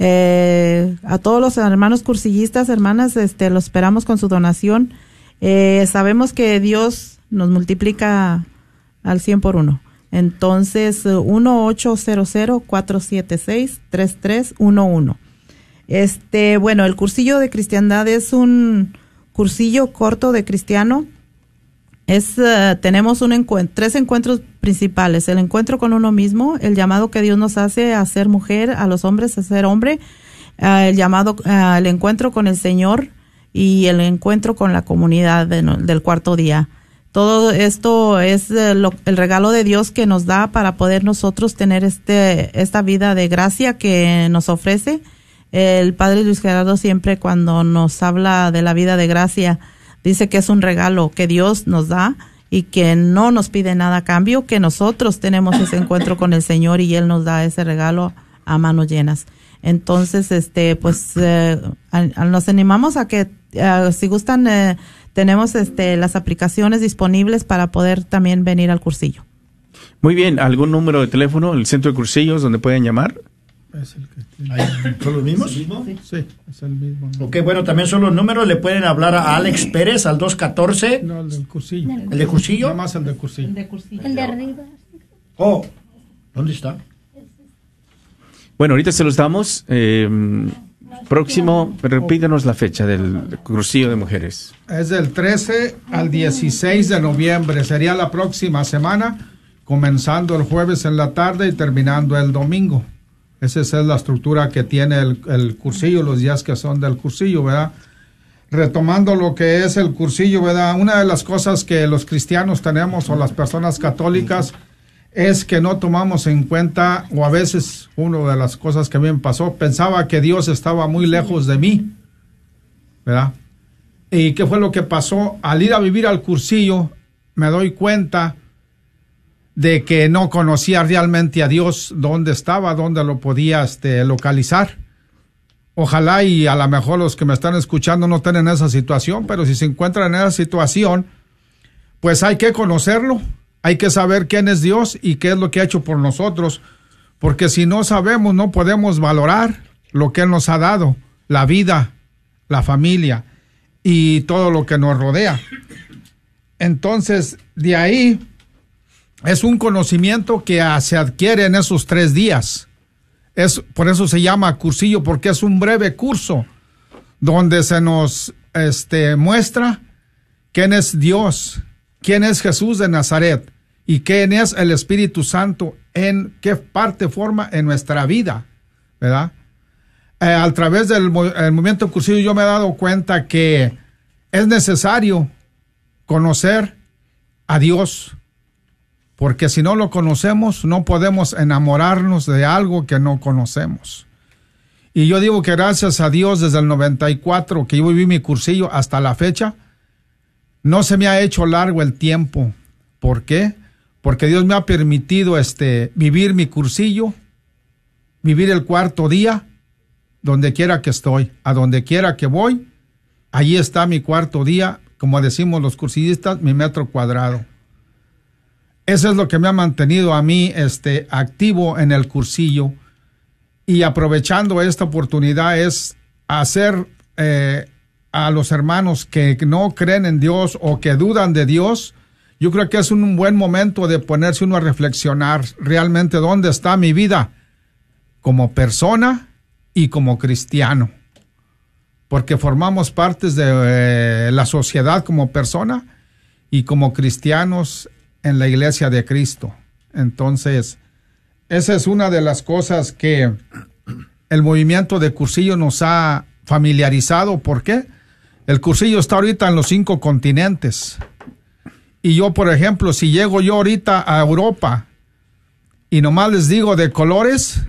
Speaker 7: eh, a todos los hermanos cursillistas, hermanas, este los esperamos con su donación. Eh, sabemos que Dios nos multiplica al cien por uno. Entonces, uno ochocientos, cuatro siete seis, tres tres uno uno. Este, bueno, el cursillo de cristiandad es un cursillo corto de cristiano. Es, uh, tenemos un encuentro, tres encuentros principales: el encuentro con uno mismo, el llamado que Dios nos hace a ser mujer, a los hombres a ser hombre, uh, el llamado, uh, el encuentro con el Señor y el encuentro con la comunidad de, del cuarto día. Todo esto es uh, lo, el regalo de Dios que nos da para poder nosotros tener este esta vida de gracia que nos ofrece. El padre Luis Gerardo siempre cuando nos habla de la vida de gracia, dice que es un regalo que Dios nos da y que no nos pide nada a cambio, que nosotros tenemos ese encuentro con el Señor y Él nos da ese regalo a manos llenas. Entonces, este, pues, eh, a, a, nos animamos a que, uh, si gustan, eh, tenemos este, las aplicaciones disponibles para poder también venir al cursillo.
Speaker 5: Muy bien, ¿algún número de teléfono, el centro de cursillos donde pueden llamar?
Speaker 6: Es el que tiene.
Speaker 10: ¿Son los mismos?
Speaker 6: Sí, sí, es el mismo.
Speaker 10: Ok, bueno, también son los números. Le pueden hablar a Alex Pérez al dos uno cuatro.
Speaker 6: No, el del cursillo.
Speaker 10: ¿El de cursillo?
Speaker 6: Nada más el de cursillo.
Speaker 7: El de cursillo.
Speaker 8: El de arriba.
Speaker 10: Oh, ¿dónde está?
Speaker 5: Bueno, ahorita se los damos. Eh, próximo, repítanos la fecha del cursillo de mujeres.
Speaker 6: Es del trece al dieciséis de noviembre. Sería la próxima semana, comenzando el jueves en la tarde y terminando el domingo. Esa es la estructura que tiene el, el cursillo, los días que son del cursillo, ¿verdad? Retomando lo que es el cursillo, ¿verdad? Una de las cosas que los cristianos tenemos o las personas católicas es que no tomamos en cuenta, o a veces una de las cosas que a mí me pasó, pensaba que Dios estaba muy lejos de mí, ¿verdad? ¿Y qué fue lo que pasó? Al ir a vivir al cursillo, me doy cuenta de que no conocía realmente a Dios, dónde estaba, dónde lo podía este, localizar. Ojalá y a lo mejor los que me están escuchando no estén en esa situación, pero si se encuentran en esa situación, pues hay que conocerlo, hay que saber quién es Dios y qué es lo que ha hecho por nosotros, porque si no sabemos, no podemos valorar lo que Él nos ha dado, la vida, la familia y todo lo que nos rodea. Entonces, de ahí es un conocimiento que se adquiere en esos tres días. Es, por eso se llama cursillo, porque es un breve curso donde se nos este, muestra quién es Dios, quién es Jesús de Nazaret y quién es el Espíritu Santo, en qué parte forma en nuestra vida, ¿verdad? Eh, a través del el movimiento cursillo yo me he dado cuenta que es necesario conocer a Dios, porque si no lo conocemos, no podemos enamorarnos de algo que no conocemos. Y yo digo que gracias a Dios, desde el noventa y cuatro, que yo viví mi cursillo hasta la fecha, no se me ha hecho largo el tiempo. ¿Por qué? Porque Dios me ha permitido este, vivir mi cursillo, vivir el cuarto día, donde quiera que estoy, a donde quiera que voy, allí está mi cuarto día, como decimos los cursillistas, mi metro cuadrado. Eso es lo que me ha mantenido a mí este, activo en el cursillo, y aprovechando esta oportunidad es hacer eh, a los hermanos que no creen en Dios o que dudan de Dios, yo creo que es un buen momento de ponerse uno a reflexionar realmente dónde está mi vida como persona y como cristiano, porque formamos partes de eh, la sociedad como persona y como cristianos en la iglesia de Cristo. Entonces, esa es una de las cosas que el movimiento de cursillo nos ha familiarizado. ¿Por qué? El cursillo está ahorita en los cinco continentes. Y yo, por ejemplo, si llego yo ahorita a Europa y nomás les digo de colores,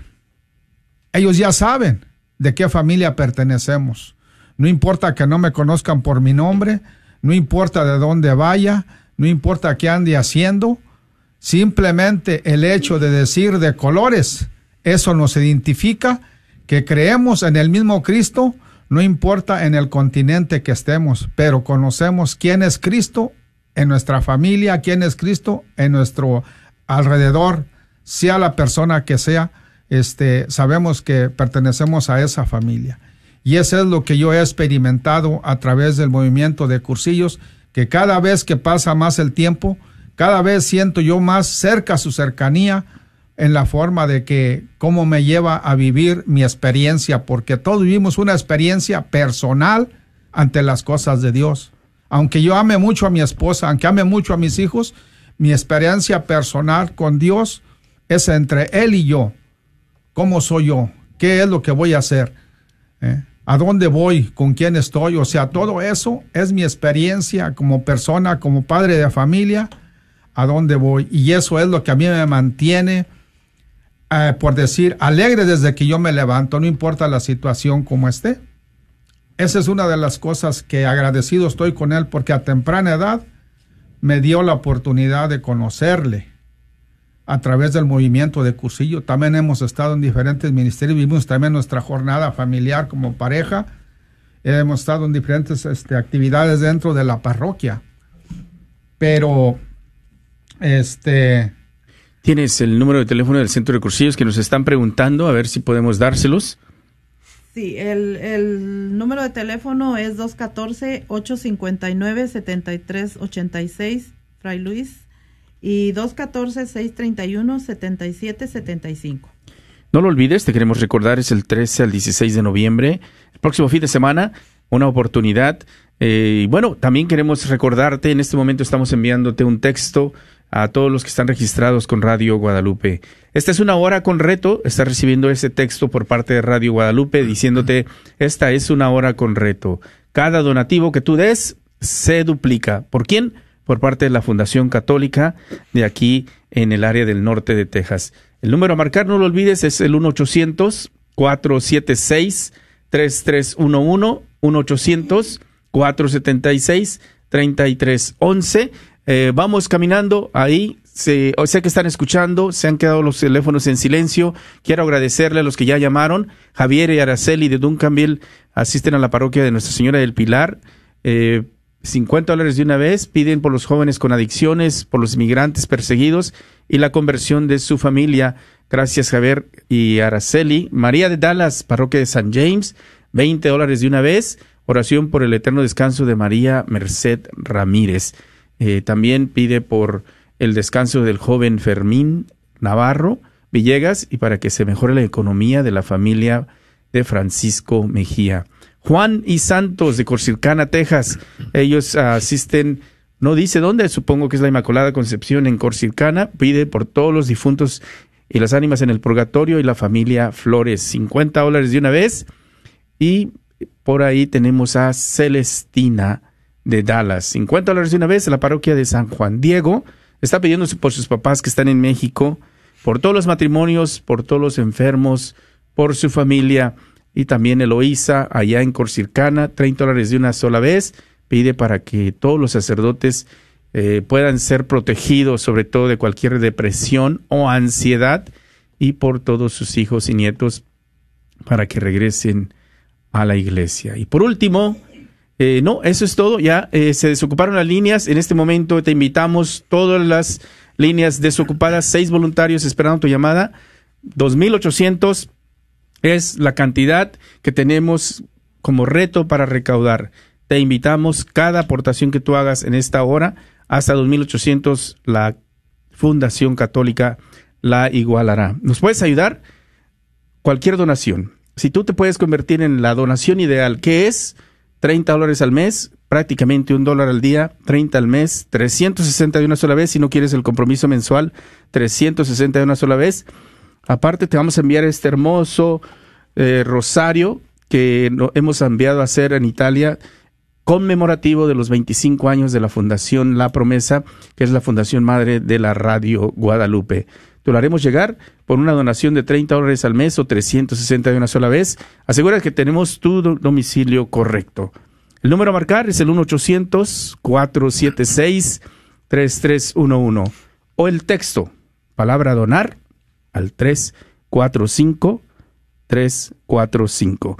Speaker 6: ellos ya saben de qué familia pertenecemos. No importa que no me conozcan por mi nombre, no importa de dónde vaya, no importa qué ande haciendo, simplemente el hecho de decir de colores, eso nos identifica que creemos en el mismo Cristo, no importa en el continente que estemos, pero conocemos quién es Cristo en nuestra familia, quién es Cristo en nuestro alrededor, sea la persona que sea, este, sabemos que pertenecemos a esa familia. Y eso es lo que yo he experimentado a través del movimiento de cursillos, que cada vez que pasa más el tiempo, cada vez siento yo más cerca su cercanía en la forma de que cómo me lleva a vivir mi experiencia, porque todos vivimos una experiencia personal ante las cosas de Dios. Aunque yo ame mucho a mi esposa, aunque ame mucho a mis hijos, mi experiencia personal con Dios es entre Él y yo. ¿Cómo soy yo? ¿Qué es lo que voy a hacer? ¿Eh? ¿A dónde voy? ¿Con quién estoy? O sea, todo eso es mi experiencia como persona, como padre de familia, a dónde voy. Y eso es lo que a mí me mantiene eh, por decir, alegre desde que yo me levanto, no importa la situación como esté. Esa es una de las cosas que agradecido estoy con él, porque a temprana edad me dio la oportunidad de conocerle a través del movimiento de Cursillo. También hemos estado en diferentes ministerios, vivimos también nuestra jornada familiar como pareja, hemos estado en diferentes este, actividades dentro de la parroquia. Pero, este...
Speaker 5: ¿Tienes el número de teléfono del Centro de Cursillos que nos están preguntando? A ver si podemos dárselos.
Speaker 7: Sí, el, el número de teléfono es dos uno cuatro, ocho cinco nueve, siete tres ocho seis, Fray Luis, y dos uno cuatro, seis tres uno, siete siete siete cinco.
Speaker 5: No lo olvides, te queremos recordar, es el trece al dieciséis de noviembre, el próximo fin de semana, una oportunidad. Eh, y bueno, también queremos recordarte, en este momento estamos enviándote un texto a todos los que están registrados con Radio Guadalupe. Esta es una hora con reto, estás recibiendo ese texto por parte de Radio Guadalupe diciéndote, esta es una hora con reto. Cada donativo que tú des se duplica. ¿Por quién? Por parte de la Fundación Católica de aquí en el área del norte de Texas. El número a marcar, no lo olvides, es el uno ochocientos, cuatro siete seis, tres tres uno uno, uno ochocientos, cuatro siete seis, tres tres uno uno. Eh, vamos caminando ahí, se, sé que están escuchando, se han quedado los teléfonos en silencio. Quiero agradecerle a los que ya llamaron. Javier y Araceli de Duncanville asisten a la parroquia de Nuestra Señora del Pilar. Eh, cincuenta dólares de una vez, piden por los jóvenes con adicciones, por los inmigrantes perseguidos y la conversión de su familia. Gracias, Javier y Araceli. María de Dallas, parroquia de San James, veinte dólares de una vez. Oración por el eterno descanso de María Merced Ramírez. Eh, también pide por el descanso del joven Fermín Navarro Villegas y para que se mejore la economía de la familia de Francisco Mejía. Juan y Santos de Corsicana, Texas, ellos uh, asisten, no dice dónde, supongo que es la Inmaculada Concepción en Corsicana, pide por todos los difuntos y las ánimas en el purgatorio y la familia Flores, cincuenta dólares de una vez. Y por ahí tenemos a Celestina de Dallas, cincuenta dólares de una vez. La parroquia de San Juan Diego está pidiendo por sus papás que están en México, por todos los matrimonios, por todos los enfermos, por su familia. Y también Eloísa, allá en Corsicana, treinta dólares de una sola vez. Pide para que todos los sacerdotes eh, puedan ser protegidos, sobre todo de cualquier depresión o ansiedad, y por todos sus hijos y nietos para que regresen a la iglesia. Y por último, eh, no, eso es todo. Ya eh, se desocuparon las líneas. En este momento te invitamos, todas las líneas desocupadas, seis voluntarios esperando tu llamada. dos mil ochocientos es la cantidad que tenemos como reto para recaudar. Te invitamos, cada aportación que tú hagas en esta hora, hasta dos mil ochocientos, la Fundación Católica la igualará. ¿Nos puedes ayudar? Cualquier donación. Si tú te puedes convertir en la donación ideal, que es treinta dólares al mes, prácticamente un dólar al día, treinta al mes, trescientos sesenta de una sola vez, si no quieres el compromiso mensual, trescientos sesenta de una sola vez. Aparte te vamos a enviar este hermoso eh, rosario que no, hemos enviado a hacer en Italia, conmemorativo de los veinticinco años de la Fundación La Promesa, que es la fundación madre de la Radio Guadalupe. Te lo haremos llegar por una donación de treinta dólares al mes o trescientos sesenta de una sola vez. Asegura que tenemos tu domicilio correcto. El número a marcar es el uno ochocientos, cuatro siete seis, tres tres uno uno o el texto, palabra donar, al tres cuatro cinco, tres cuatro cinco.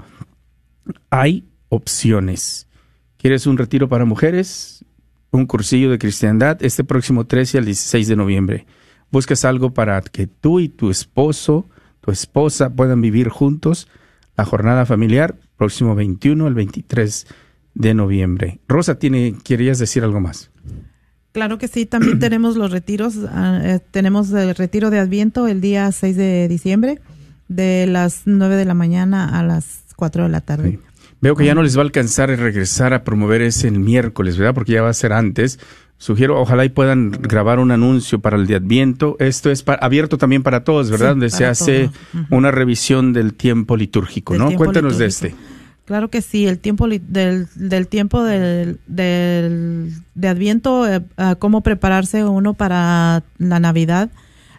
Speaker 5: Hay opciones. ¿Quieres un retiro para mujeres? Un cursillo de cristiandad este próximo trece al dieciséis de noviembre. Buscas algo para que tú y tu esposo, tu esposa puedan vivir juntos. La jornada familiar, próximo veintiuno al veintitrés de noviembre. Rosa, tiene, ¿querías decir algo más?
Speaker 7: Claro que sí, también tenemos los retiros. Uh, tenemos el retiro de Adviento el día seis de diciembre, de las nueve de la mañana a las cuatro de la tarde.
Speaker 5: Sí. Veo que ya no les va a alcanzar el regresar a promover ese el miércoles, ¿verdad? Porque ya va a ser antes. Sugiero, ojalá y puedan grabar un anuncio para el de Adviento. Esto es para, abierto también para todos, ¿verdad? Sí, donde se hace uh-huh. una revisión del tiempo litúrgico, del ¿no? Tiempo Cuéntanos litúrgico. De este.
Speaker 7: Claro que sí, el tiempo li- del, del tiempo del, del, de Adviento, eh, uh, cómo prepararse uno para la Navidad.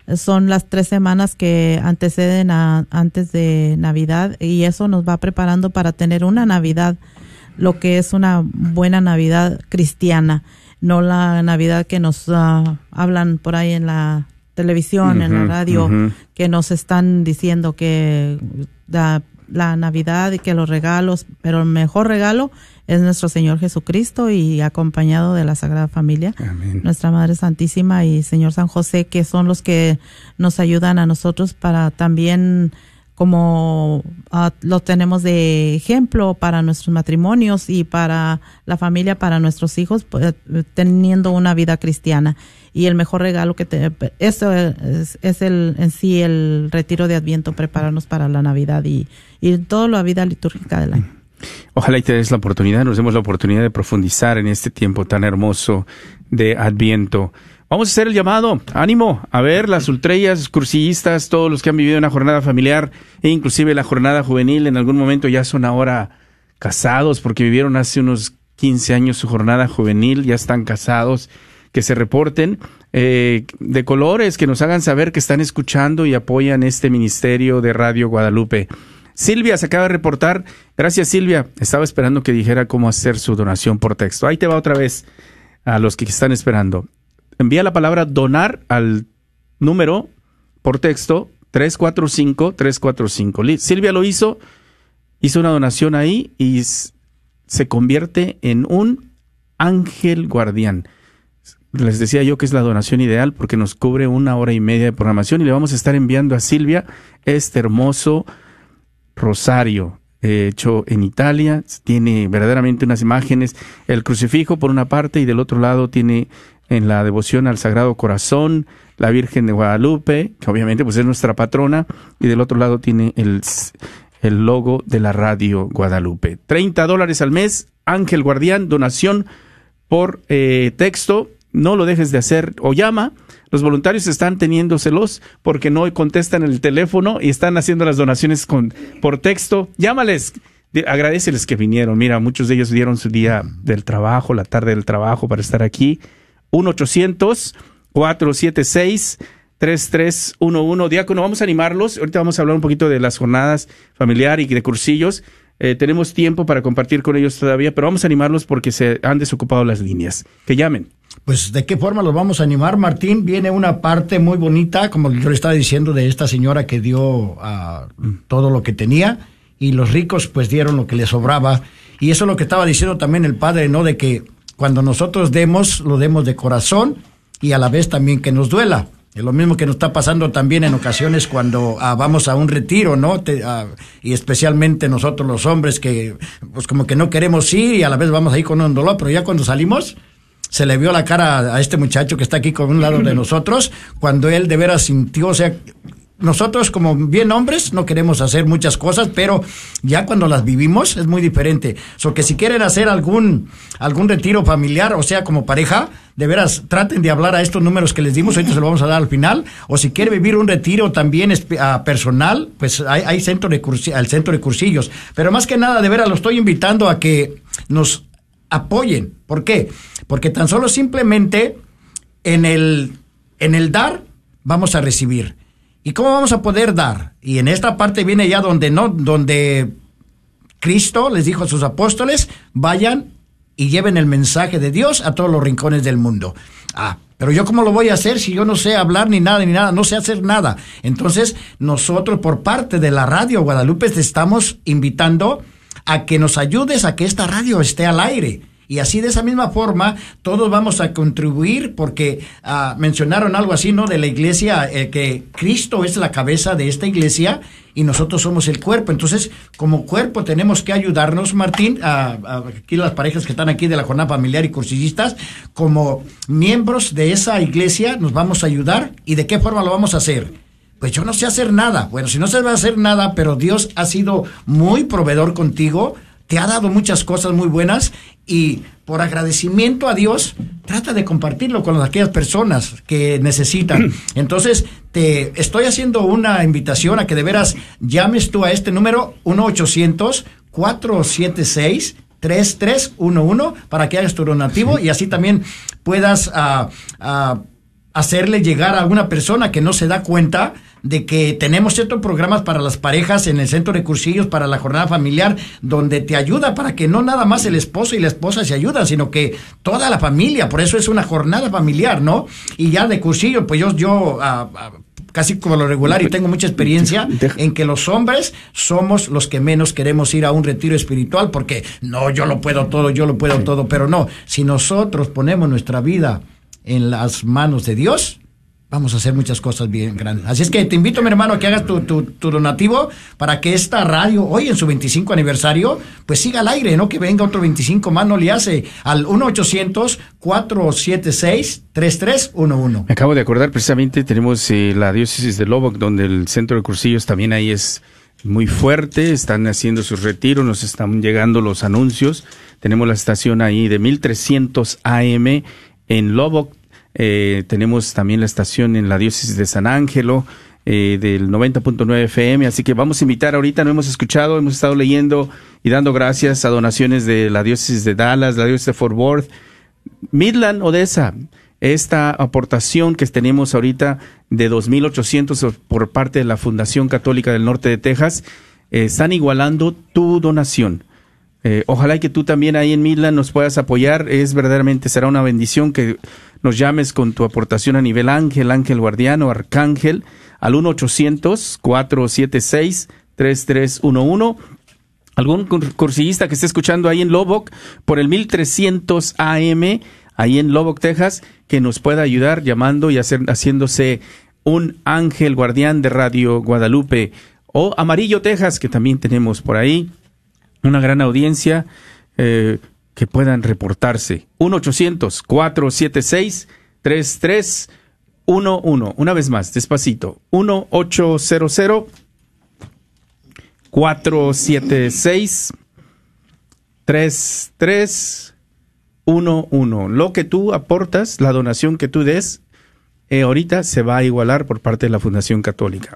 Speaker 7: son las tres semanas que anteceden a antes de Navidad, y eso nos va preparando para tener una Navidad, lo que es una buena Navidad cristiana, no la Navidad que nos uh, hablan por ahí en la televisión, uh-huh, en la radio, uh-huh. que nos están diciendo que la, la Navidad y que los regalos, pero el mejor regalo es nuestro Señor Jesucristo, y acompañado de la Sagrada Familia, Amén. Nuestra Madre Santísima y Señor San José, que son los que nos ayudan a nosotros para también, como uh, lo tenemos de ejemplo para nuestros matrimonios y para la familia, para nuestros hijos, pues, teniendo una vida cristiana. Y el mejor regalo que te, eso es, es el en sí el retiro de Adviento, prepararnos para la Navidad y, y toda la vida litúrgica del año.
Speaker 5: Ojalá y te des la oportunidad, nos demos la oportunidad de profundizar en este tiempo tan hermoso de Adviento. Vamos a hacer el llamado, ánimo, a ver, las ultrellas, cursillistas, todos los que han vivido una jornada familiar e inclusive la jornada juvenil, en algún momento ya son ahora casados porque vivieron hace unos quince años su jornada juvenil, ya están casados, que se reporten eh, de colores, que nos hagan saber que están escuchando y apoyan este ministerio de Radio Guadalupe. Silvia se acaba de reportar. Gracias, Silvia. Estaba esperando que dijera cómo hacer su donación por texto. Ahí te va otra vez a los que están esperando. Envía la palabra donar al número por texto tres cuatro cinco, tres cuatro cinco. Silvia lo hizo, hizo una donación ahí y se convierte en un ángel guardián. Les decía yo que es la donación ideal porque nos cubre una hora y media de programación y le vamos a estar enviando a Silvia este hermoso rosario hecho en Italia. Tiene verdaderamente unas imágenes, el crucifijo por una parte y del otro lado tiene en la devoción al Sagrado Corazón, la Virgen de Guadalupe, que obviamente pues es nuestra patrona, y del otro lado tiene el, el logo de la Radio Guadalupe. treinta dólares al mes, Ángel Guardián, donación por eh, texto. No lo dejes de hacer o llama. Los voluntarios están teniéndoselos porque no contestan el teléfono y están haciendo las donaciones con por texto. Llámales, agradéceles que vinieron. Mira, muchos de ellos dieron su día del trabajo, la tarde del trabajo para estar aquí. uno ochocientos, cuatro siete seis, tres tres uno uno. Diácono, vamos a animarlos. Ahorita vamos a hablar un poquito de las jornadas familiar y de cursillos. Eh, tenemos tiempo para compartir con ellos todavía, pero vamos a animarlos porque se han desocupado las líneas. Que llamen.
Speaker 10: Pues, ¿de qué forma los vamos a animar, Martín? Viene una parte muy bonita, como yo le estaba diciendo, de esta señora que dio uh, todo lo que tenía, y los ricos pues dieron lo que les sobraba. Y eso es lo que estaba diciendo también el padre, ¿no? De que cuando nosotros demos, lo demos de corazón y a la vez también que nos duela. Es lo mismo que nos está pasando también en ocasiones cuando uh, vamos a un retiro, ¿no? Te, uh, y especialmente nosotros los hombres que pues como que no queremos ir y a la vez vamos ahí con un dolor, pero ya cuando salimos se le vio la cara a este muchacho que está aquí con un lado de nosotros, cuando él de veras sintió, o sea, nosotros como bien hombres no queremos hacer muchas cosas, pero ya cuando las vivimos es muy diferente. So que si quieren hacer algún algún retiro familiar, o sea, como pareja, de veras traten de hablar a estos números que les dimos, ahorita se lo vamos a dar al final, o si quiere vivir un retiro también uh, personal, pues hay, hay centro de cursi- el centro de cursillos. Pero más que nada, de veras lo estoy invitando a que nos apoyen. ¿Por qué? Porque tan solo simplemente en el, en el dar vamos a recibir. ¿Y cómo vamos a poder dar? Y en esta parte viene ya donde no, donde Cristo les dijo a sus apóstoles, vayan y lleven el mensaje de Dios a todos los rincones del mundo. Ah, pero yo cómo lo voy a hacer si yo no sé hablar ni nada, ni nada, no sé hacer nada. Entonces, nosotros por parte de la Radio Guadalupe te estamos invitando a que nos ayudes a que esta radio esté al aire. Y así de esa misma forma todos vamos a contribuir porque uh, mencionaron algo así, ¿no? De la iglesia, eh, que Cristo es la cabeza de esta iglesia y nosotros somos el cuerpo. Entonces, como cuerpo tenemos que ayudarnos, Martín, a, a aquí las parejas que están aquí de la jornada familiar y cursillistas, como miembros de esa iglesia nos vamos a ayudar. ¿Y de qué forma lo vamos a hacer? Pues yo no sé hacer nada. Bueno, si no se va a hacer nada, pero Dios ha sido muy proveedor contigo, te ha dado muchas cosas muy buenas y por agradecimiento a Dios, trata de compartirlo con aquellas personas que necesitan. Entonces, te estoy haciendo una invitación a que de veras llames tú a este número uno ochocientos, cuatro siete seis, tres tres uno uno para que hagas tu donativo y así también puedas uh, uh, hacerle llegar a alguna persona que no se da cuenta de que tenemos ciertos programas para las parejas en el centro de cursillos para la jornada familiar, donde te ayuda para que no nada más el esposo y la esposa se ayudan, sino que toda la familia. Por eso es una jornada familiar, ¿no? Y ya de cursillo, pues yo, yo uh, uh, casi como lo regular, y tengo mucha experiencia en que los hombres somos los que menos queremos ir a un retiro espiritual, porque no, yo lo puedo todo, yo lo puedo todo, pero no, si nosotros ponemos nuestra vida en las manos de Dios, vamos a hacer muchas cosas bien grandes. Así es que te invito, mi hermano, a que hagas tu, tu, tu donativo para que esta radio, hoy en su veinticinco aniversario, pues siga al aire, ¿no? Que venga otro veinticinco más, no le hace, al uno ochocientos, cuatro siete seis, tres tres uno uno.
Speaker 5: Me acabo de acordar, precisamente tenemos eh, la diócesis de Lubbock, donde el centro de cursillos también ahí es muy fuerte, están haciendo sus retiros, nos están llegando los anuncios. Tenemos la estación ahí de mil trescientos A M en Lubbock. Eh, tenemos también la estación en la diócesis de San Ángelo eh, del noventa punto nueve F M, así que vamos a invitar ahorita, no hemos escuchado, hemos estado leyendo y dando gracias a donaciones de la diócesis de Dallas, la diócesis de Fort Worth, Midland, Odessa. Esta aportación que tenemos ahorita de dos mil ochocientos por parte de la Fundación Católica del Norte de Texas, eh, están igualando tu donación. Eh, ojalá que tú también ahí en Midland nos puedas apoyar. Es verdaderamente, será una bendición que nos llames con tu aportación a nivel ángel, ángel guardián o arcángel al uno ochocientos, cuatro siete seis, tres tres uno uno. Algún cursillista que esté escuchando ahí en Lubbock por el mil trescientos A M, ahí en Lubbock, Texas, que nos pueda ayudar llamando y hacer, haciéndose un ángel guardián de Radio Guadalupe. O Amarillo, Texas, que también tenemos por ahí una gran audiencia, eh, que puedan reportarse. uno ochocientos, cuatro siete seis, tres tres uno uno. Una vez más, despacito. uno ochocientos, cuatro siete seis, tres tres uno uno. Lo que tú aportas, la donación que tú des, eh, ahorita se va a igualar por parte de la Fundación Católica.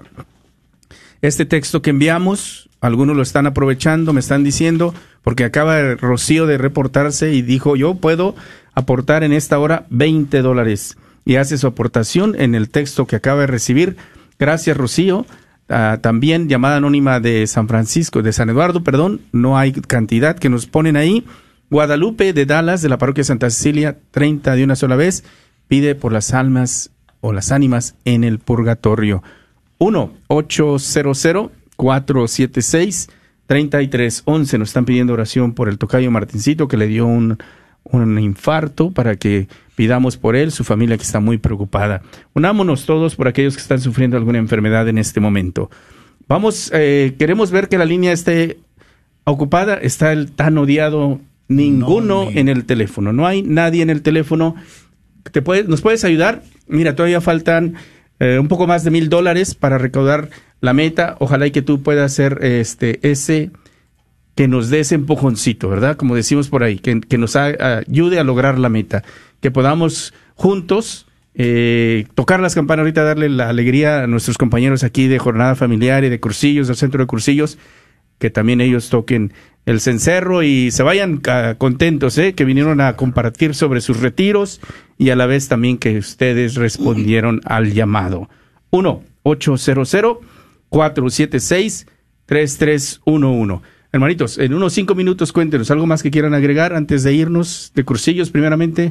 Speaker 5: Este texto que enviamos, algunos lo están aprovechando, me están diciendo, porque acaba Rocío de reportarse y dijo, yo puedo aportar en esta hora veinte dólares. Y hace su aportación en el texto que acaba de recibir. Gracias, Rocío. Uh, también llamada anónima de San Francisco, de San Eduardo, perdón, no hay cantidad que nos ponen ahí. Guadalupe de Dallas, de la parroquia Santa Cecilia, treinta de una sola vez, pide por las almas o las ánimas en el purgatorio. uno ochocientos, cuatro siete seis, tres tres uno uno. Nos están pidiendo oración por el tocayo Martincito, que le dio un, un infarto, para que pidamos por él, su familia que está muy preocupada. Unámonos todos por aquellos que están sufriendo alguna enfermedad en este momento. Vamos, eh, queremos ver que la línea esté ocupada. Está el tan odiado ninguno no, en el teléfono. No hay nadie en el teléfono. ¿Te puedes, ¿Nos puedes ayudar? Mira, todavía faltan eh, un poco más de mil dólares para recaudar la meta. Ojalá y que tú puedas hacer este ese, que nos dé ese empujoncito, ¿verdad? Como decimos por ahí, que, que nos a, ayude a lograr la meta. Que podamos juntos eh, tocar las campanas ahorita, darle la alegría a nuestros compañeros aquí de Jornada Familiar y de Cursillos, del Centro de Cursillos, que también ellos toquen el cencerro y se vayan uh, contentos, ¿eh? Que vinieron a compartir sobre sus retiros y a la vez también que ustedes respondieron al llamado. uno ochocientos, cuatro siete seis, tres tres uno uno. Hermanitos, en unos cinco minutos cuéntenos algo más que quieran agregar antes de irnos de Cursillos primeramente.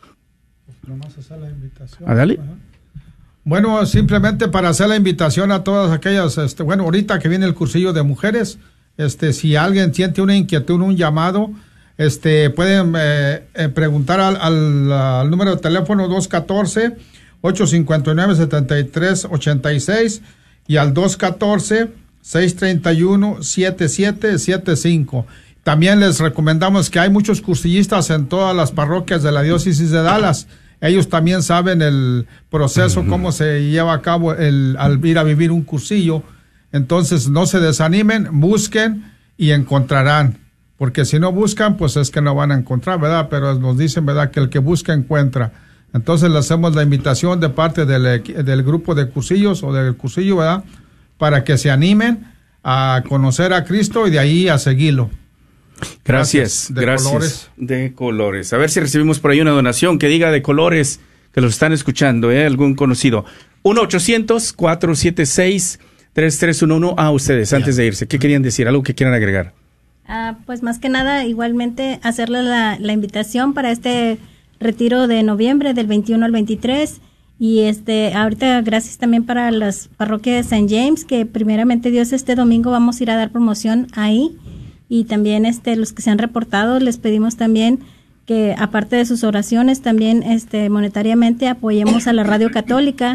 Speaker 6: Nomás hacer la invitación.
Speaker 5: Ah, dale.
Speaker 6: Bueno, simplemente para hacer la invitación a todas aquellas, este, bueno, ahorita que viene el cursillo de mujeres, este, si alguien siente una inquietud, un llamado, este, pueden eh, eh, preguntar al, al, al número de teléfono dos uno cuatro, ocho cinco nueve, siete tres ocho seis y al dos uno cuatro, seis tres uno, siete siete siete cinco. También les recomendamos que hay muchos cursillistas en todas las parroquias de la diócesis de Dallas. Ellos también saben el proceso, uh-huh. cómo se lleva a cabo el, al ir a vivir un cursillo. Entonces, no se desanimen, busquen y encontrarán. Porque si no buscan, pues es que no van a encontrar, ¿verdad? Pero nos dicen, ¿verdad?, que el que busca, encuentra. Entonces, le hacemos la invitación de parte del, del grupo de cursillos o del cursillo, ¿verdad?, para que se animen a conocer a Cristo y de ahí a seguirlo.
Speaker 5: Gracias, gracias. De gracias. Colores. De colores. A ver si recibimos por ahí una donación que diga de colores, que los están escuchando, ¿eh? Algún conocido. uno ochocientos, cuatro siete seis, tres tres uno uno. Ah, ustedes, antes de irse, ¿qué querían decir? ¿Algo que quieran agregar?
Speaker 8: Ah, pues más que nada, igualmente hacerle la, la invitación para este retiro de noviembre del veintiuno al veintitrés. Y este, ahorita gracias también para las parroquias de Saint James, que primeramente Dios este domingo vamos a ir a dar promoción ahí. Y también este, los que se han reportado, les pedimos también que aparte de sus oraciones, también este, monetariamente apoyemos a la Radio Católica.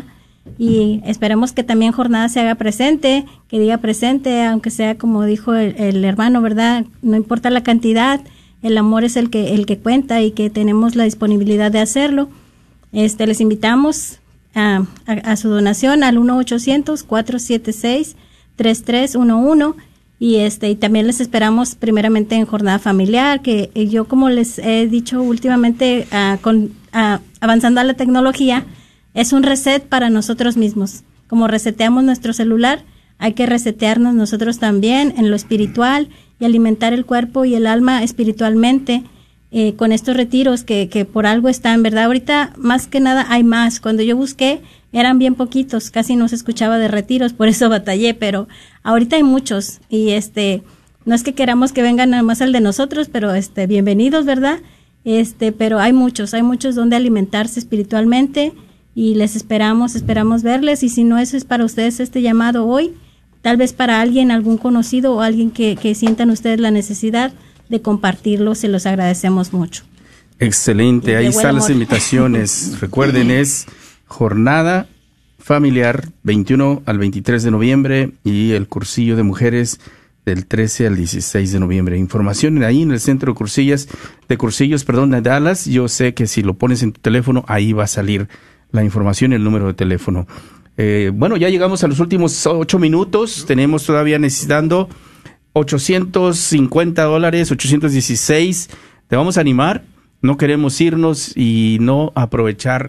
Speaker 8: Y esperemos que también Jornada se haga presente, que diga presente, aunque sea como dijo el, el hermano, ¿verdad? No importa la cantidad, el amor es el que, el que cuenta y que tenemos la disponibilidad de hacerlo. Este, les invitamos a, a, a su donación al uno ochocientos, cuatro siete seis, tres tres uno uno y este y también les esperamos primeramente en Jornada Familiar, que eh, yo como les he dicho últimamente, uh, con, uh, avanzando a la tecnología, es un reset para nosotros mismos. Como reseteamos nuestro celular, hay que resetearnos nosotros también en lo espiritual y alimentar el cuerpo y el alma espiritualmente. Eh, con estos retiros que, que por algo están, ¿verdad? Ahorita más que nada hay más. Cuando yo busqué eran bien poquitos, casi no se escuchaba de retiros, por eso batallé, pero ahorita hay muchos y este, no es que queramos que vengan nada más al de nosotros, pero este, bienvenidos, ¿verdad? Este, pero hay muchos, hay muchos donde alimentarse espiritualmente y les esperamos, esperamos verles y si no eso es para ustedes este llamado hoy, tal vez para alguien, algún conocido o alguien que, que sientan ustedes la necesidad de compartirlo, se los agradecemos mucho.
Speaker 5: Excelente, ahí están las invitaciones. Recuerden, es Jornada Familiar veintiuno al veintitrés de noviembre y el cursillo de mujeres del trece al dieciséis de noviembre. Información ahí en el centro de cursillas, de cursillos, perdón, de Dallas. Yo sé que si lo pones en tu teléfono, ahí va a salir la información y el número de teléfono. Eh, bueno, ya llegamos a los últimos ocho minutos. Tenemos todavía necesitando ochocientos cincuenta dólares, ochocientos dieciséis. Te vamos a animar. No queremos irnos y no aprovechar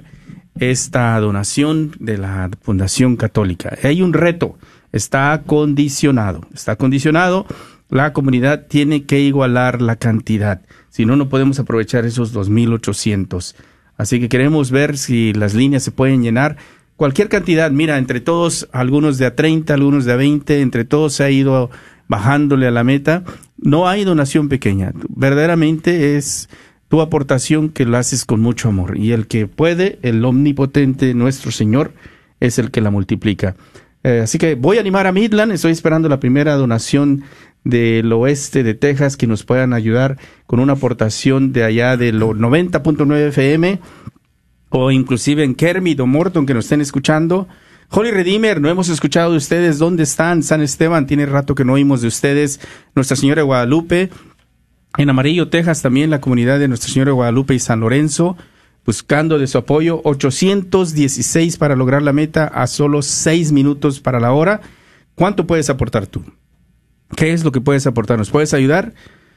Speaker 5: esta donación de la Fundación Católica. Hay un reto. Está condicionado. Está condicionado. La comunidad tiene que igualar la cantidad. Si no, no podemos aprovechar esos dos mil ochocientos. Así que queremos ver si las líneas se pueden llenar. Cualquier cantidad. Mira, entre todos, algunos de a treinta, algunos de a veinte, entre todos se ha ido bajándole a la meta. No hay donación pequeña, verdaderamente es tu aportación que la haces con mucho amor y el que puede, el omnipotente nuestro Señor es el que la multiplica. Eh, así que voy a animar a Midland, estoy esperando la primera donación del oeste de Texas que nos puedan ayudar con una aportación de allá de los noventa punto nueve F M o inclusive en Kermit o Morton que nos estén escuchando. Holy Redeemer, no hemos escuchado de ustedes. ¿Dónde están? San Esteban, tiene rato que no oímos de ustedes. Nuestra Señora de Guadalupe. En Amarillo, Texas, también la comunidad de Nuestra Señora de Guadalupe y San Lorenzo, buscando de su apoyo. ochocientos dieciséis para lograr la meta a solo seis minutos para la hora. ¿Cuánto puedes aportar tú? ¿Qué es lo que puedes aportar? ¿Nos puedes ayudar?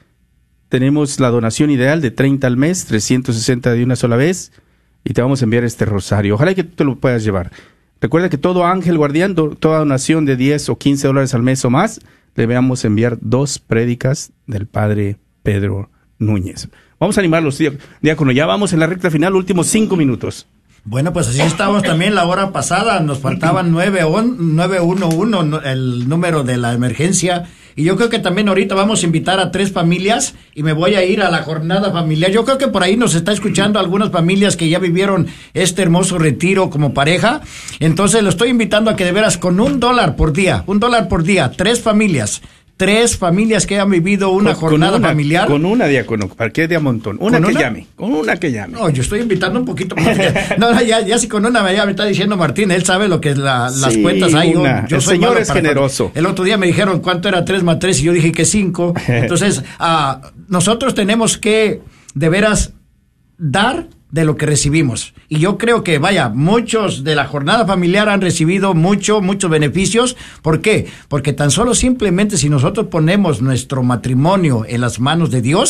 Speaker 5: Tenemos la donación ideal de treinta al mes, trescientos sesenta de una sola vez, y te vamos a enviar este rosario. Ojalá que tú te lo puedas llevar. Recuerda que todo ángel guardián, toda donación de diez o quince dólares al mes o más, le vamos a enviar dos prédicas del Padre Pedro Núñez. Vamos a animarlos, diácono. Ya vamos en la recta final, últimos cinco minutos.
Speaker 10: Bueno, pues así estábamos también la hora pasada. Nos faltaban nueve uno uno, el número de la emergencia. Y yo creo que también ahorita vamos a invitar a tres familias y me voy a ir a la jornada familiar. Yo creo que por ahí nos está escuchando algunas familias que ya vivieron este hermoso retiro como pareja. Entonces lo estoy invitando a que de veras con un dólar por día, un dólar por día, tres familias. Tres familias que han vivido una con, jornada
Speaker 5: con una,
Speaker 10: familiar.
Speaker 5: Con una, diácono, ¿para qué de a montón? Una que una? llame, con una que llame.
Speaker 10: No, yo estoy invitando un poquito más. No, no, ya, ya si con una ya me está diciendo Martín, él sabe lo que es la, sí, las cuentas hay. Yo, yo
Speaker 5: el
Speaker 10: soy
Speaker 5: Señor es generoso.
Speaker 10: Para, el otro día me dijeron cuánto era tres más tres y yo dije que cinco. Entonces, uh, nosotros tenemos que de veras dar de lo que recibimos. Y yo creo que, vaya, muchos de la jornada familiar han recibido mucho, muchos beneficios. ¿Por qué? Porque tan solo simplemente si nosotros ponemos nuestro matrimonio en las manos de Dios,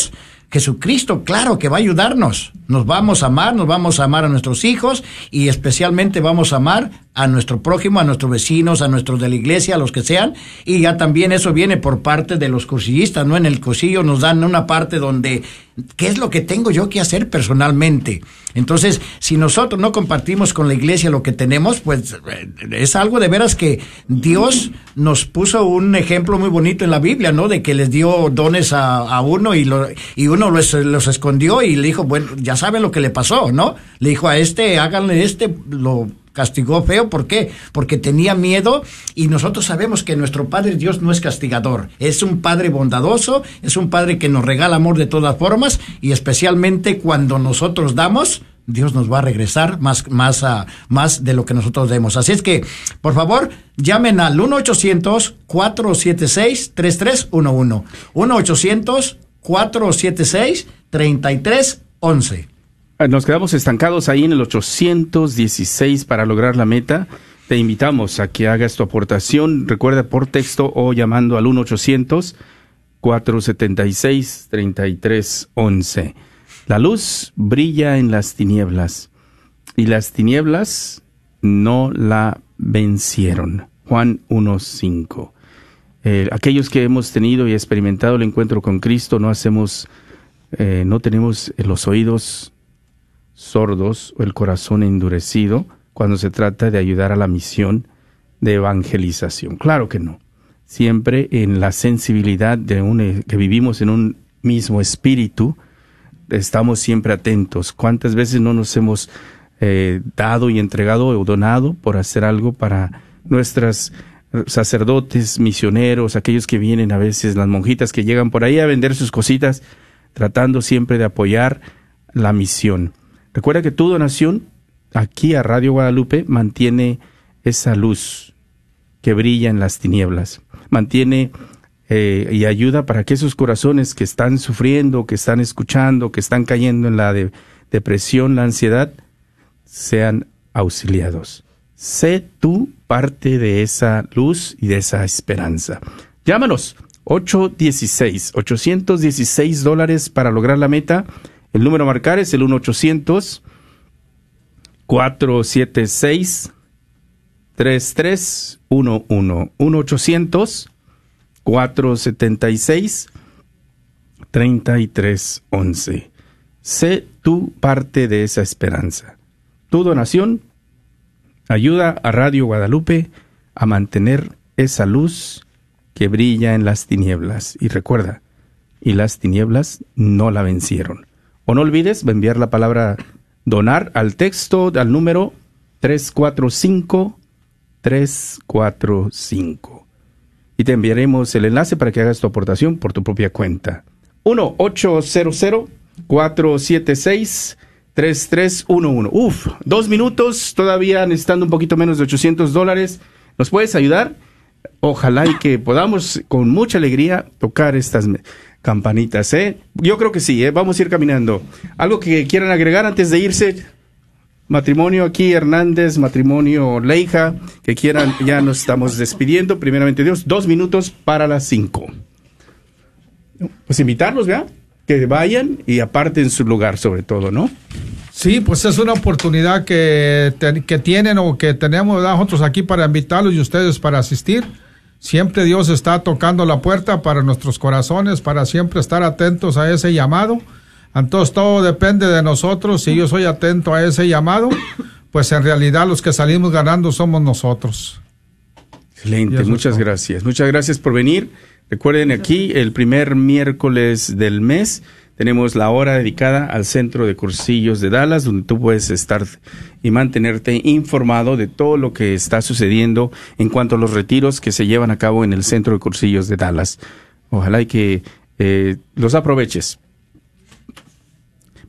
Speaker 10: Jesucristo, claro que va a ayudarnos. Nos vamos a amar, nos vamos a amar a nuestros hijos y especialmente vamos a amar a nuestro prójimo, a nuestros vecinos, a nuestros de la iglesia, a los que sean. Y ya también eso viene por parte de los cursillistas, ¿no? En el cursillo nos dan una parte donde, ¿qué es lo que tengo yo que hacer personalmente? Entonces, si nosotros no compartimos con la iglesia lo que tenemos, pues es algo de veras que Dios nos puso un ejemplo muy bonito en la Biblia, ¿no? De que les dio dones a, a uno y, lo, y uno los, los escondió y le dijo, bueno, ya saben lo que le pasó, ¿no? Le dijo a este, háganle este, lo castigó feo. ¿Por qué? Porque tenía miedo, y nosotros sabemos que nuestro Padre Dios no es castigador, es un Padre bondadoso, es un Padre que nos regala amor de todas formas, y especialmente cuando nosotros damos, Dios nos va a regresar más, más, uh, más de lo que nosotros demos. Así es que, por favor, llamen al uno ochocientos, cuatro siete seis, tres tres uno uno. uno ochocientos, cuatro siete seis, tres tres uno uno.
Speaker 5: Nos quedamos estancados ahí en el ochocientos dieciséis para lograr la meta. Te invitamos a que hagas tu aportación. Recuerda, por texto o llamando al uno ochocientos, cuatro siete seis, tres tres uno uno. La luz brilla en las tinieblas, y las tinieblas no la vencieron. Juan uno cinco. Eh, aquellos que hemos tenido y experimentado el encuentro con Cristo, no hacemos, eh, no tenemos los oídos sordos o el corazón endurecido cuando se trata de ayudar a la misión de evangelización. Claro que no. Siempre en la sensibilidad de un, que vivimos en un mismo espíritu, estamos siempre atentos. ¿Cuántas veces no nos hemos eh, dado y entregado o donado por hacer algo para nuestras sacerdotes, misioneros, aquellos que vienen a veces, las monjitas que llegan por ahí a vender sus cositas, tratando siempre de apoyar la misión? Recuerda que tu donación aquí a Radio Guadalupe mantiene esa luz que brilla en las tinieblas, mantiene eh, y ayuda para que esos corazones que están sufriendo, que están escuchando, que están cayendo en la de, depresión, la ansiedad, sean auxiliados. Sé tú parte de esa luz y de esa esperanza. Llámanos, ocho dieciséis, ochocientos dieciséis dólares para lograr la meta. El número a marcar es el uno ochocientos, cuatro siete seis, tres tres uno uno. uno ochocientos, cuatro siete seis, tres tres uno uno. Sé tú parte de esa esperanza. Tu donación ayuda a Radio Guadalupe a mantener esa luz que brilla en las tinieblas. Y recuerda, y las tinieblas no la vencieron. O no olvides enviar la palabra donar al texto, al número tres cuatro cinco, tres cuatro cinco. Y te enviaremos el enlace para que hagas tu aportación por tu propia cuenta. uno ochocientos, cuatro siete seis, tres tres uno uno. Uf, dos minutos, todavía necesitando un poquito menos de ochocientos dólares. ¿Nos puedes ayudar? Ojalá y que podamos con mucha alegría tocar estas campanitas, ¿eh? Yo creo que sí, ¿eh? Vamos a ir caminando. ¿Algo que quieran agregar antes de irse? Matrimonio aquí, Hernández, matrimonio Leija, que quieran, ya nos estamos despidiendo. Primeramente Dios, dos minutos para las cinco. Pues invitarlos, ¿verdad? Que vayan y aparten su lugar, sobre todo, ¿no?
Speaker 6: Sí, pues es una oportunidad que, te, que tienen o que tenemos, ¿verdad? Nosotros aquí para invitarlos y ustedes para asistir. Siempre Dios está tocando la puerta para nuestros corazones, para siempre estar atentos a ese llamado. Entonces todo depende de nosotros. Si yo soy atento a ese llamado, pues en realidad los que salimos ganando somos nosotros.
Speaker 5: Excelente, muchas gracias. Muchas gracias por venir. Recuerden, aquí el primer miércoles del mes tenemos la hora dedicada al Centro de Cursillos de Dallas, donde tú puedes estar y mantenerte informado de todo lo que está sucediendo en cuanto a los retiros que se llevan a cabo en el Centro de Cursillos de Dallas. Ojalá y que eh, los aproveches.